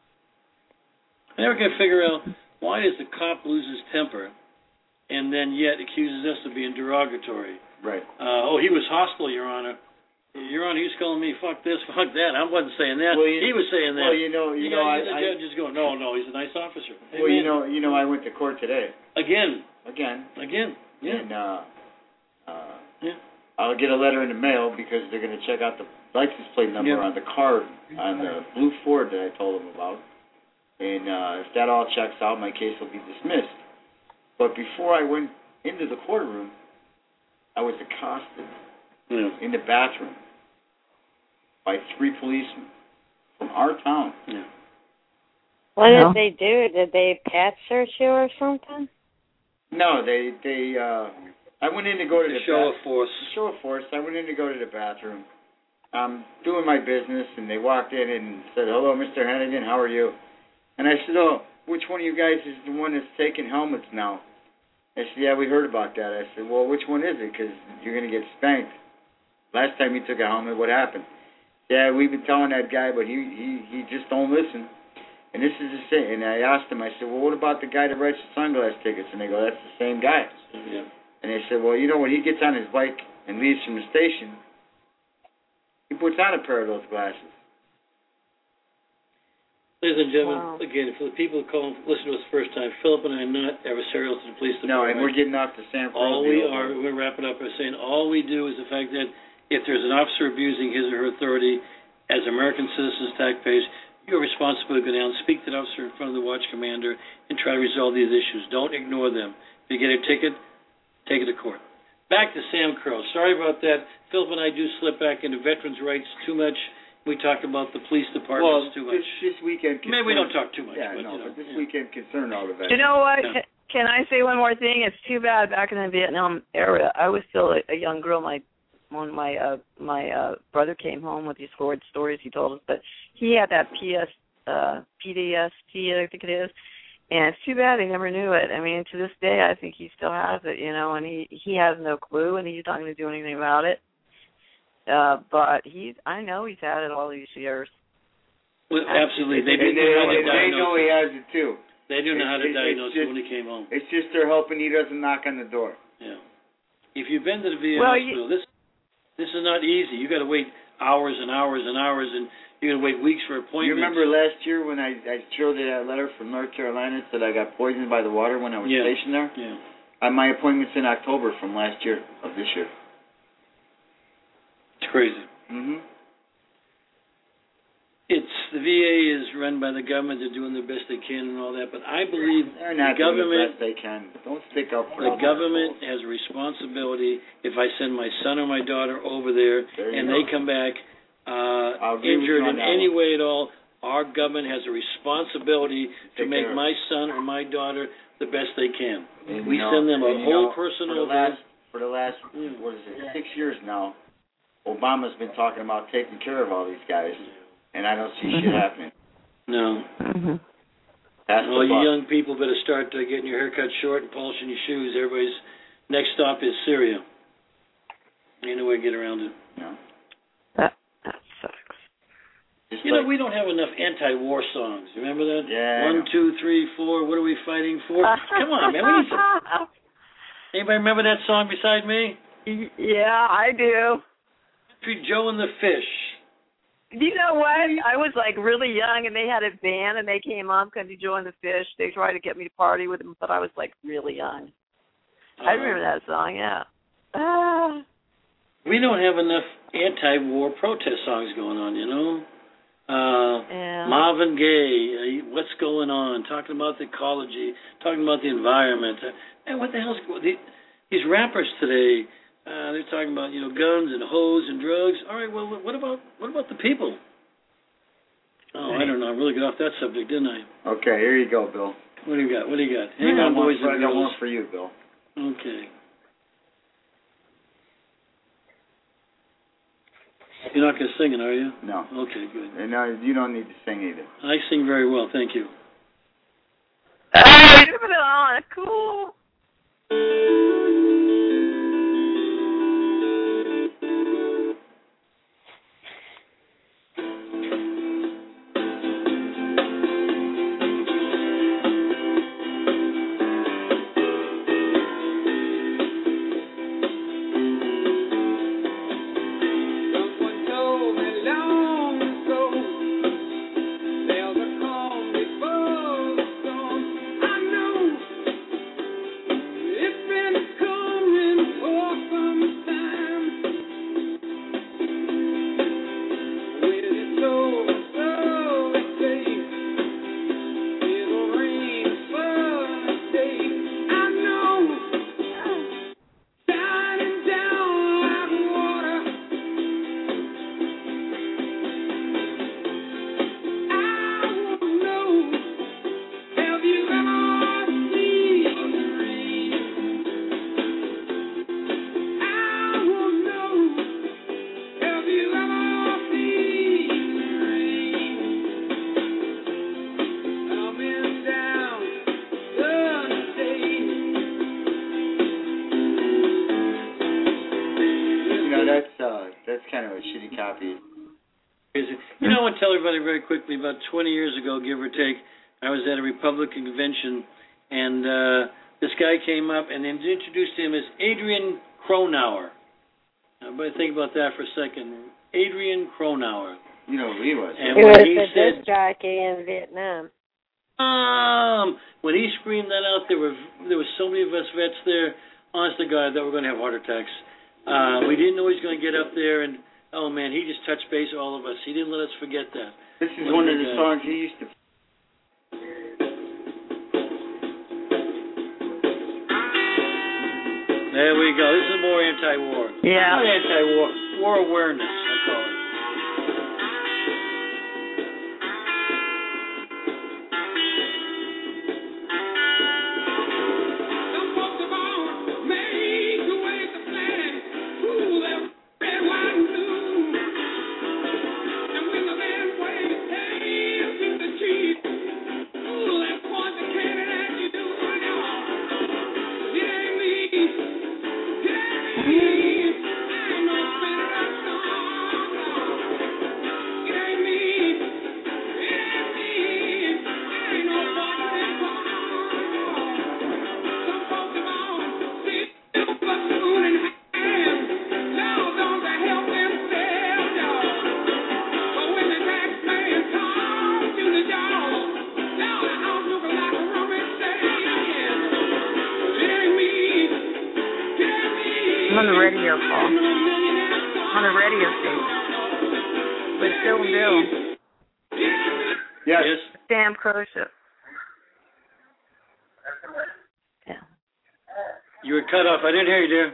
I never can figure out why does the cop lose his temper and then yet accuses us of being derogatory. Right. He was hostile, Your Honor. Your Honor, he was calling me fuck this, fuck that. I wasn't saying that. Well, he was saying that. Well, the judge is going, no, he's a nice officer. Well, I went to court today. Again. Yeah. And I'll get a letter in the mail because they're going to check out the license plate number on the car on the blue Ford that I told them about. And if that all checks out, my case will be dismissed. But before I went into the courtroom, I was accosted in the bathroom by 3 policemen from our town. Yeah. What did they do? Did they pat search you or something? No, they I went in to go to the show of force. Show of force. I went in to go to the bathroom. I'm doing my business, and they walked in and said, "Hello, Mr. Hennigan, how are you?" And I said, "Oh, which one of you guys is the one that's taking helmets now?" I said, "Yeah, we heard about that." I said, "Well, which one is it? Because you're going to get spanked. Last time you took a helmet, what happened?" "Yeah, we've been telling that guy, but he just don't listen." And this is the same. And I asked him, I said, "Well, what about the guy that writes the sunglass tickets?" And they go, "That's the same guy." Yeah. And they said, "Well, when he gets on his bike and leaves from the station, he puts on a pair of those glasses." Ladies and gentlemen, again, for the people who listen to us the first time, Philip and I are not adversarial to the police department. No, and we're getting off the Sam Crow. We're wrapping up by saying all we do is the fact that if there's an officer abusing his or her authority, as American citizens, taxpayers, you're responsible to go down, speak to the officer in front of the watch commander, and try to resolve these issues. Don't ignore them. If you get a ticket, take it to court. Back to Sam Crow. Sorry about that. Philip and I do slip back into veterans' rights too much. We talk about the police departments too much. This weekend concerned, maybe we don't talk too much. Yeah, but this weekend concerned all the veterans. You know what? Yeah. Can I say one more thing? It's too bad back in the Vietnam era, I was still a young girl. When my brother came home with these horrid stories he told us, but he had that PTSD, I think it is, and it's too bad they never knew it. I mean, to this day, I think he still has it, and he has no clue, and he's not going to do anything about it. But I know he's had it all these years. Well, absolutely. They know he has it too. They do know how to diagnose it when he came home. It's just they're hoping he doesn't knock on the door. Yeah. If you've been to the VA hospital, this is not easy. You got to wait hours and hours and hours, and you got to wait weeks for appointments. You remember last year when I showed you that letter from North Carolina that I got poisoned by the water when I was stationed there? Yeah. My appointment's in October from last year of this year. It's crazy. Mhm. The VA is run by the government. They're doing the best they can and all that, but I believe they're not the government doing the best they can. Don't stick up for the government has a responsibility. If I send my son or my daughter over there and they come back injured in any way at all, our government has a responsibility to make my son or my daughter the best they can. We send them a whole person over. For the last 6 years now, Obama's been talking about taking care of all these guys, and I don't see shit happening. No. Well, you young people better start getting your hair cut short and polishing your shoes. Everybody's next stop is Syria. Ain't no way to get around it. No. That sucks. We don't have enough anti-war songs. Remember that? Yeah. 1, 2, 3, 4. What are we fighting for? Come on, man. We need some. Anybody remember that song beside me? Yeah, I do. Country Joe and the Fish. You know what? I was like really young, and they had a band, and they came on Country Joe and the Fish. They tried to get me to party with them, but I was like really young. I remember that song. Yeah. We don't have enough anti-war protest songs going on. Marvin Gaye, What's Going On, talking about the ecology, talking about the environment. And what the hell's these rappers today? They're talking about guns and hoes and drugs. All right, well, what about the people? Oh, I don't know. I really got off that subject, didn't I? Okay, here you go, Bill. What do you got? Hang on, boys and girls. I got one for you, Bill. Okay. You're not going to sing it, are you? No. Okay, good. No, you don't need to sing either. I sing very well, thank you. Hey, put it on. Cool. That's kind of a shitty copy. I want to tell everybody very quickly, about 20 years ago, give or take, I was at a Republican convention, and this guy came up and introduced him as Adrian Cronauer. Everybody think about that for a second. Adrian Cronauer. You know who he was. And he was a disc jockey in Vietnam. When he screamed that out, there were so many of us vets there, honest to God, that we're going to have heart attacks. We didn't know he was going to get up there, and oh man, he just touched base with all of us. He didn't let us forget that. This is one of the songs he used to. There we go. This is more anti-war. Yeah. Not anti-war. War awareness, I call it. I'm on the radio call. On a radio station. With Bill and Bill. Yes. Sam Crocia. Yeah. You were cut off. I didn't hear you, dear.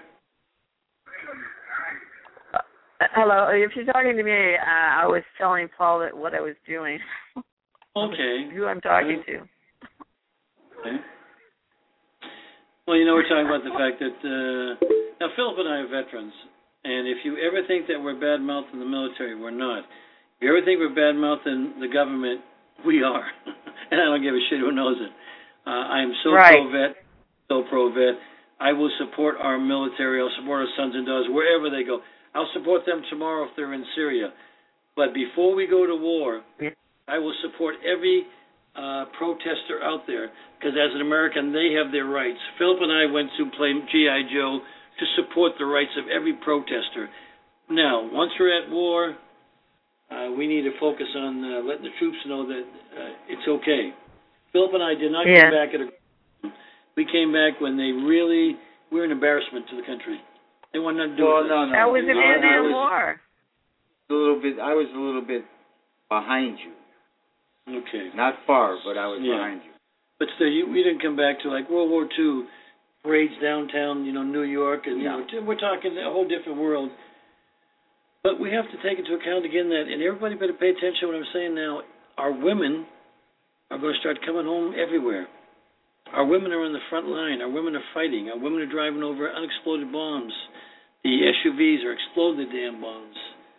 Hello. If you're talking to me, I was telling Paul that what I was doing. Okay. Who I'm talking to. Okay. Well, we're talking about the fact that now Philip and I are veterans, and if you ever think that we're bad-mouthing the military, we're not. If you ever think we're bad-mouthing the government, we are. And I don't give a shit who knows it. I am so pro-vet. I will support our military. I'll support our sons and daughters wherever they go. I'll support them tomorrow if they're in Syria. But before we go to war, I will support every protester out there, because as an American, they have their rights. Philip and I went to play G.I. Joe to support the rights of every protester. Now, once we're at war, we need to focus on letting the troops know that it's okay. Philip and I did not come back we came back when they really were an embarrassment to the country. They wanted nothing to do with No. That was the Vietnam War. I was a little bit behind you. Okay. Not far, but I was behind you. But still, we didn't come back to like World War II parades downtown, New York, and we're talking a whole different world. But we have to take into account again that, and everybody better pay attention to what I'm saying now. Our women are going to start coming home everywhere. Our women are on the front line. Our women are fighting. Our women are driving over unexploded bombs. The SUVs are exploding the damn bombs.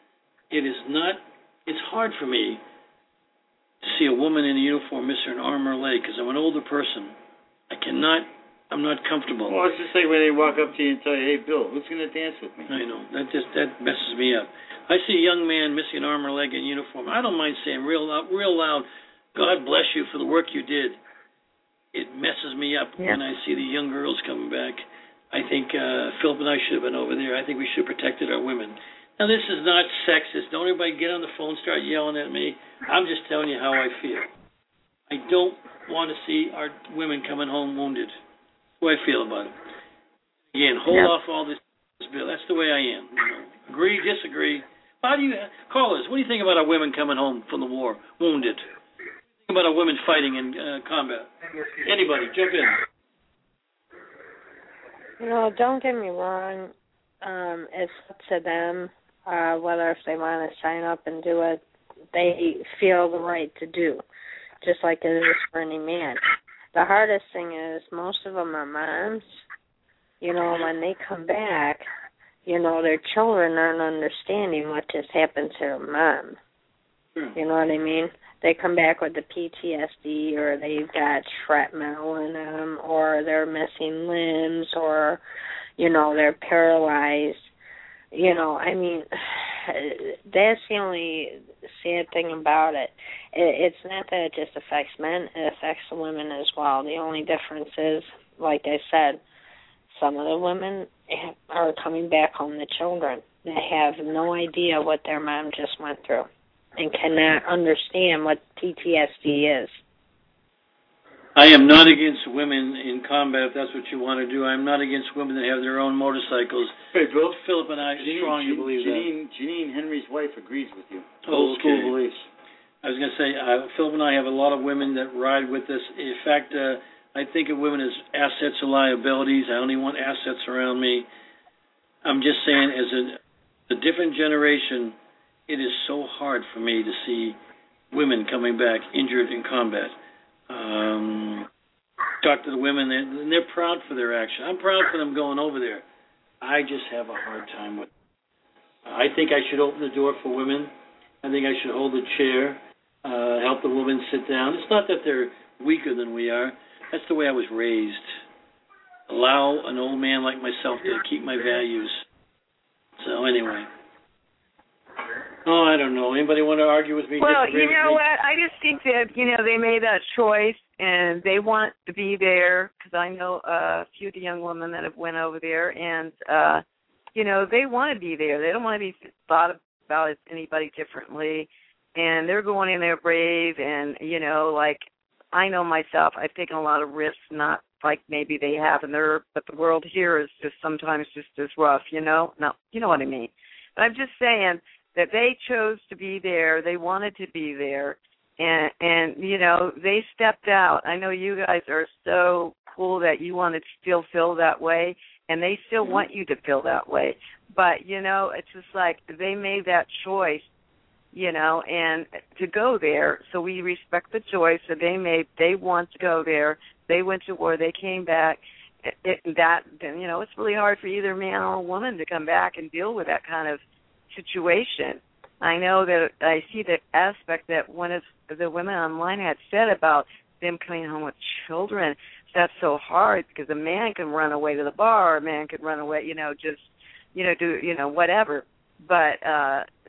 It's hard for me to see a woman in a uniform miss her arm or leg, because I'm an older person. I'm not comfortable. Well, it's just like when they walk up to you and tell you, hey, Bill, who's going to dance with me? I know. That messes me up. I see a young man missing an arm or leg in uniform. I don't mind saying real loud, God bless you for the work you did. It messes me up when I see the young girls coming back. I think Philip and I should have been over there. I think we should have protected our women. Now, this is not sexist. Don't everybody get on the phone and start yelling at me. I'm just telling you how I feel. I don't want to see our women coming home wounded. That's the way I feel about it. Again, hold off all this bill. That's the way I am. Agree, disagree. Callers, what do you think about our women coming home from the war wounded? What do you think about our women fighting in combat? Anybody, jump in. Don't get me wrong. It's up to them whether if they want to sign up and do it, they feel the right to do, just like it is for any man. The hardest thing is most of them are moms. When they come back, their children aren't understanding what just happened to their mom. You know what I mean? They come back with the PTSD, or they've got shrapnel in them, or they're missing limbs, or, they're paralyzed. That's the only sad thing about it. It's not that it just affects men, it affects the women as well. The only difference is, like I said, some of the women are coming back home to children that have no idea what their mom just went through and cannot understand what PTSD is. I am not against women in combat, if that's what you want to do. I'm not against women that have their own motorcycles. Hey, Bill. Philip and I strongly believe that. Janine Henry's wife agrees with you. Old school beliefs. I was going to say, Philip and I have a lot of women that ride with us. In fact, I think of women as assets or liabilities. I only want assets around me. I'm just saying, as a different generation, it is so hard for me to see women coming back injured in combat. Talk to the women, and they're proud for their action. I'm proud for them going over there. I just have a hard time with it. I think I should open the door for women. I think I should hold a chair, help the women sit down. It's not that they're weaker than we are. That's the way I was raised. Allow an old man like myself to keep my values. So anyway. Oh, I don't know. Anybody want to argue with me? Well, you know what? I just think that, they made that choice and they want to be there, because I know a few of the young women that have went over there, and, they want to be there. They don't want to be thought about as anybody differently, and they're going in there brave, and, I know myself, I've taken a lot of risks, not like maybe they have, but the world here is just sometimes just as rough, No, you know what I mean. But I'm just saying that they chose to be there. They wanted to be there. And they stepped out. I know you guys are so cool that you want to still feel that way, and they still want you to feel that way. But, it's just like they made that choice, and to go there. So we respect the choice that they made. They want to go there. They went to war. They came back. It's really hard for either man or woman to come back and deal with that kind of situation. I know that I see the aspect that one of the women online had said about them coming home with children. That's so hard, because a man can run away to the bar, or a man can run away, do whatever. But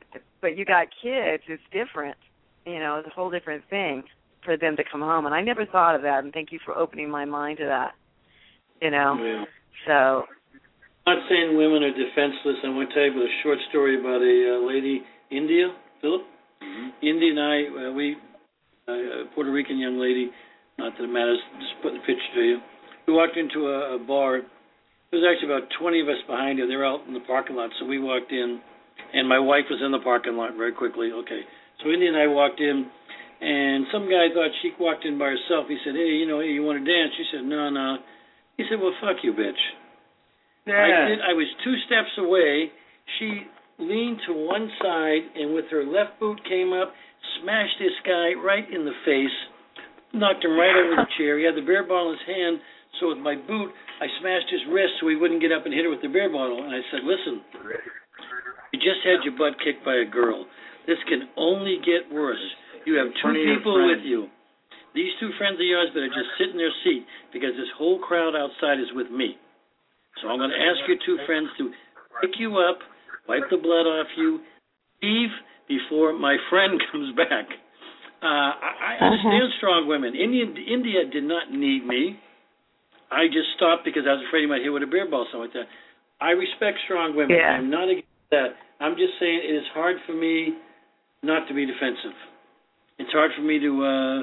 but you got kids, it's different. It's a whole different thing for them to come home. And I never thought of that, and thank you for opening my mind to that. Yeah. So. I'm not saying women are defenseless. I want to tell you about a short story about a lady, India, Philip. Mm-hmm. India and I, a Puerto Rican young lady, not that it matters, just putting the picture to you. We walked into a bar. There was actually about 20 of us behind her. They were out in the parking lot, so we walked in, and my wife was in the parking lot very quickly. Okay, so India and I walked in, and some guy thought she walked in by herself. He said, hey, you want to dance? She said, no. He said, well, fuck you, bitch. Yeah. I was 2 steps away. She leaned to one side, and with her left boot came up, smashed this guy right in the face, knocked him right over the chair. He had the beer bottle in his hand, so with my boot, I smashed his wrist so he wouldn't get up and hit her with the beer bottle. And I said, listen, you just had your butt kicked by a girl. This can only get worse. You have 2 people with you. These 2 friends of yours better just sit in their seat because this whole crowd outside is with me. So I'm going to ask your 2 friends to pick you up, wipe the blood off you, leave before my friend comes back. I understand strong women. India did not need me. I just stopped because I was afraid he might hit with a beer ball, something like that. I respect strong women. Yeah. I'm not against that. I'm just saying it is hard for me not to be defensive. It's hard for me to.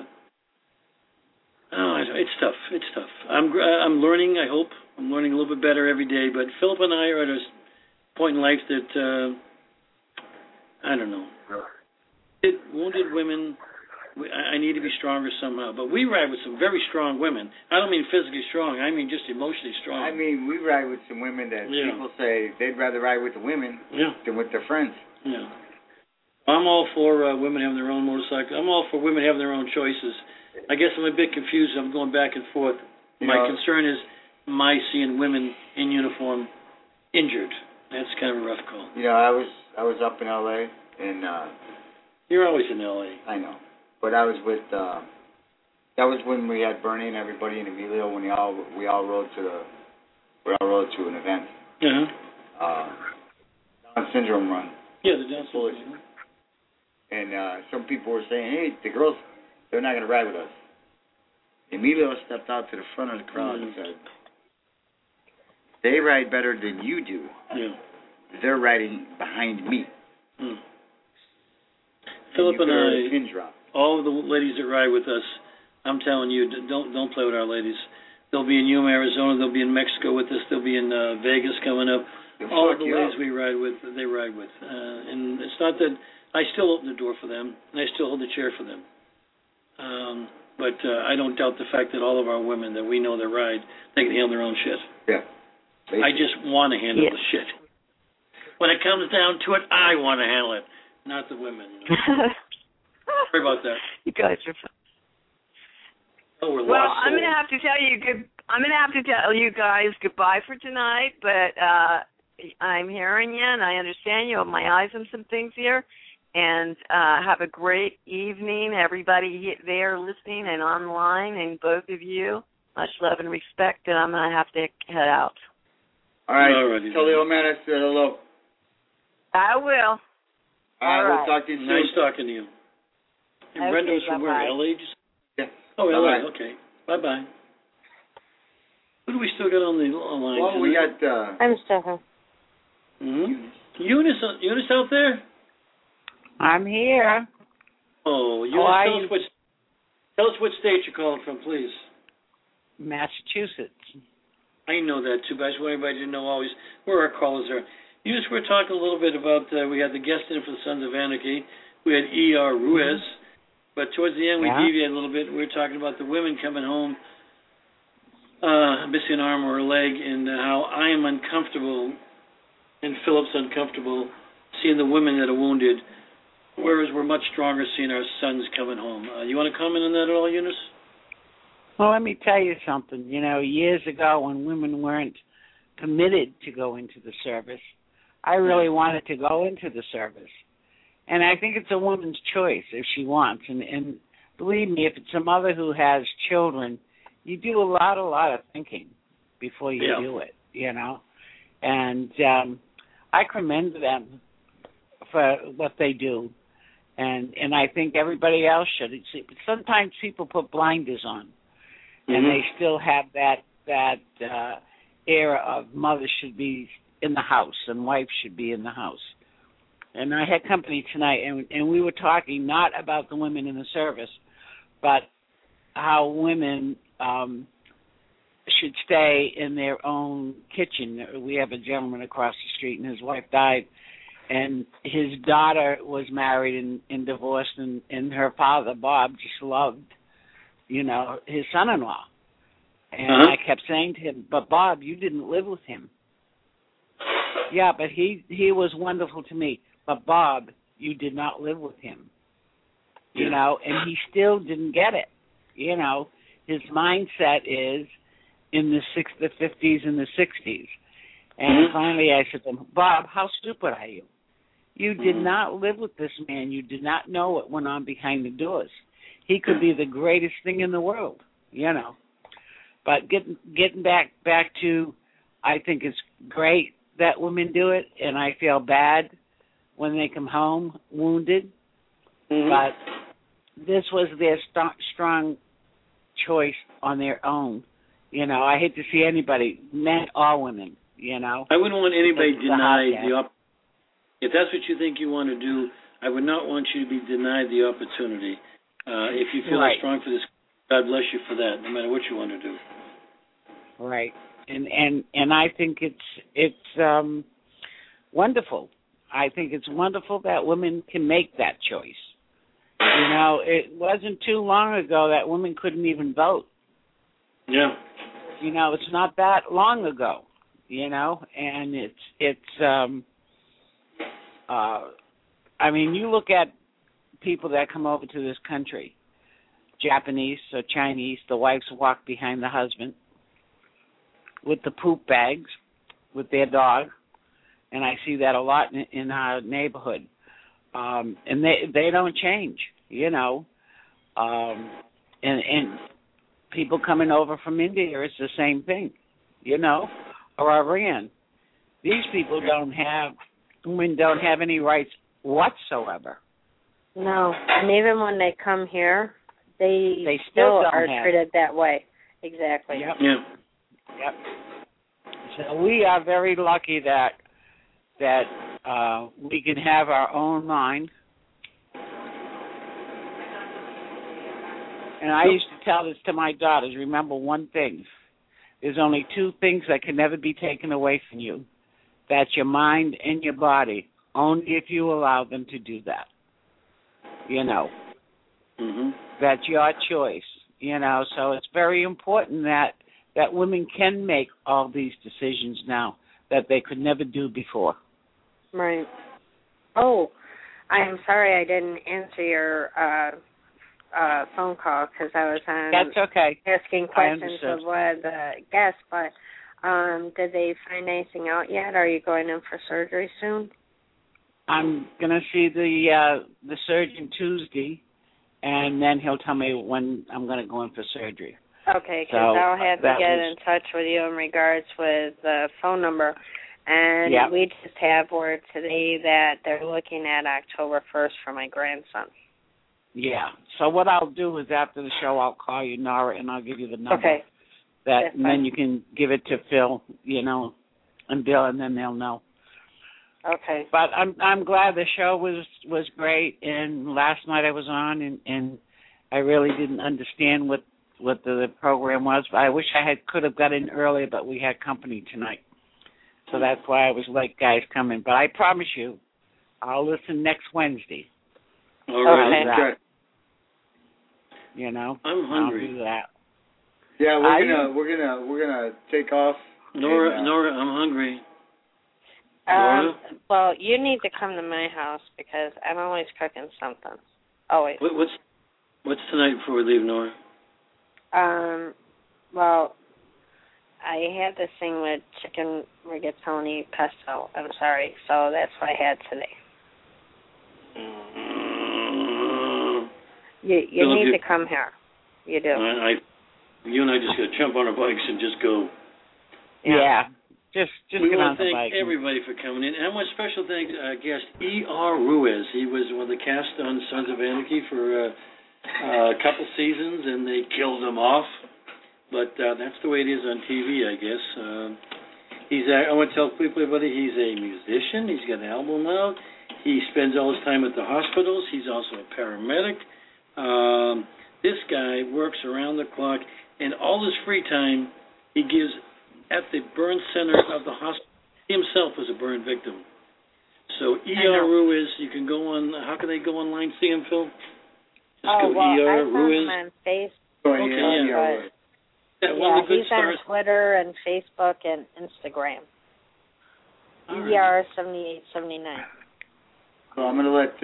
It's tough. It's tough. I'm learning. I hope I'm learning a little bit better every day. But Philip and I are at a point in life that I don't know. Wounded women. I need to be stronger somehow. But we ride with some very strong women. I don't mean physically strong. I mean just emotionally strong. I mean, we ride with some women that people say they'd rather ride with the women than with their friends. Yeah. I'm all for women having their own motorcycle. I'm all for women having their own choices. I guess I'm a bit confused. I'm going back and forth. My concern is my seeing women in uniform injured. That's kind of a rough call. I was up in L.A. and... You're always in L.A. I know. But I was with, that was when we had Bernie and everybody in Emilio when we all rode to an event. Down syndrome run. Yeah, the Down syndrome. And some people were saying, hey, the girls, they're not going to ride with us. Emilio stepped out to the front of the crowd and said, they ride better than you do. Yeah. They're riding behind me. Philip and I, all of the ladies that ride with us, I'm telling you, don't play with our ladies. They'll be in Yuma, Arizona. They'll be in Mexico with us. They'll be in Vegas coming up. All of the ladies we ride with, they ride with. And it's not that I still open the door for them, and I still hold the chair for them. But I don't doubt the fact that all of our women that we know that ride, they can handle their own shit. Yeah. I just want to handle the shit. When it comes down to it, I want to handle it, not the women. Sorry about that. You guys are fun. Oh, we're well, lost. I'm gonna have to tell you guys goodbye for tonight. But I'm hearing you, and I understand you. Have my eyes on some things here. And have a great evening, everybody there listening and online, and both of you. Much love and respect. And I'm gonna have to head out. All right. Tell the old man I said hello. I will. All right. We'll talk to you soon. Nice talking to you. And Brenda's from where? L.A.? Yeah. Oh, L.A. Okay. Bye-bye. Who do we still got on the line? Well, we got... I'm still here. Eunice out there? I'm here. Oh, Eunice, tell us what state you're calling from, please. Massachusetts. I know that, too, but I just want everybody to know always where our callers are. Eunice, we're talking a little bit about, we had the guest in for the Sons of Anarchy. We had E.R. Ruiz. But towards the end, we deviated a little bit. We were talking about the women coming home, missing an arm or a leg, and how I am uncomfortable, and Philip's uncomfortable, seeing the women that are wounded, whereas we're much stronger seeing our sons coming home. You want to comment on that at all, Eunice? Well, let me tell you something. Years ago when women weren't committed to go into the service, I really wanted to go into the service. And I think it's a woman's choice if she wants. And believe me, if it's a mother who has children, you do a lot of thinking before you do it, And I commend them for what they do, and I think everybody else should. Sometimes people put blinders on, and they still have that era of mothers should be in the house and wives should be in the house. And I had company tonight, and we were talking not about the women in the service, but how women should stay in their own kitchen. We have a gentleman across the street, and his wife died, and his daughter was married and divorced, and her father, Bob, just loved, his son-in-law. And I kept saying to him, but Bob, you didn't live with him. Yeah, but he was wonderful to me. But Bob, you did not live with him. And he still didn't get it. His mindset is in the 50s and the 60s. And finally I said to him, Bob, how stupid are you? You did not live with this man. You did not know what went on behind the doors. He could be the greatest thing in the world, But getting back to, I think it's great that women do it, and I feel bad when they come home wounded. But this was their strong choice on their own. I hate to see anybody, men or women, I wouldn't want anybody denied if that's what you think you want to do, I would not want you to be denied the opportunity. If you feel strong for this, God bless you for that, no matter what you want to do. Right. And I think it's wonderful. I think it's wonderful that women can make that choice. It wasn't too long ago that women couldn't even vote. Yeah. It's not that long ago, and you look at people that come over to this country, Japanese or Chinese, the wives walk behind the husband with the poop bags with their dog, and I see that a lot in our neighborhood. And they don't change, and people coming over from India, it's the same thing, or Iran. These people women don't have any rights whatsoever. No, and even when they come here, they still are treated that way. Exactly. Yep. Yeah. Yep. So we are very lucky that we can have our own mind. And I used to tell this to my daughters, remember one thing. There's only two things that can never be taken away from you. That's your mind and your body, only if you allow them to do that. That's your choice, So it's very important that women can make all these decisions now that they could never do before. Right. Oh, I'm sorry I didn't answer your phone call because I was on. That's okay. Asking questions of one of the guests, but did they find anything out yet? Are you going in for surgery soon? I'm going to see the surgeon Tuesday, and then he'll tell me when I'm going to go in for surgery. Okay, because I'll have to get in touch with you in regards with the phone number. And we just have word today that they're looking at October 1st for my grandson. Yeah. So what I'll do is after the show, I'll call you, Nora, and I'll give you the number. Okay. And then you can give it to Phil, and Bill, and then they'll know. Okay. But I'm glad the show was great. And last night I was on, and I really didn't understand what the program was. I wish I could have got in earlier, but we had company tonight. So that's why I was late, guys, coming. But I promise you, I'll listen next Wednesday. All right. Okay. I'm hungry. I'll do that. Yeah, we're gonna take off. Nora, I'm hungry. Nora? Well, you need to come to my house because I'm always cooking something. Always. What's tonight before we leave, Nora? Well, I had this thing with chicken rigatoni pesto. I'm sorry. So that's what I had today. You need to come here. You do. You and I just got to jump on our bikes and just go. Yeah. Just we get want on to the thank bike. everybody for coming in. And I want special thanks guest E.R. Ruiz. He was one of the cast on Sons of Anarchy for a couple seasons, and they killed him off. But that's the way it is on TV, I guess. I want to tell everybody he's a musician. He's got an album out. He spends all his time at the hospitals. He's also a paramedic. This guy works around the clock, and all his free time he gives at the burn center of the hospital. He himself was a burn victim. So E.R. Ruiz, you can go on. How can they go online see him, Phil? Just go E.R. I Ruiz. found him on Facebook. Okay, he's on Twitter and Facebook and Instagram. ER7879. So I'm gonna let.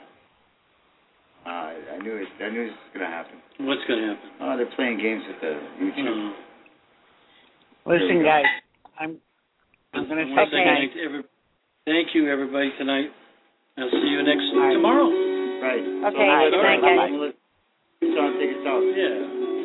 I knew this was gonna happen. What's gonna happen? Oh, they're playing games with the YouTube. Listen, guys, I'm gonna say goodnight. Thank you, everybody, tonight. I'll see you tomorrow. Right. Okay. So, take us out. Yeah.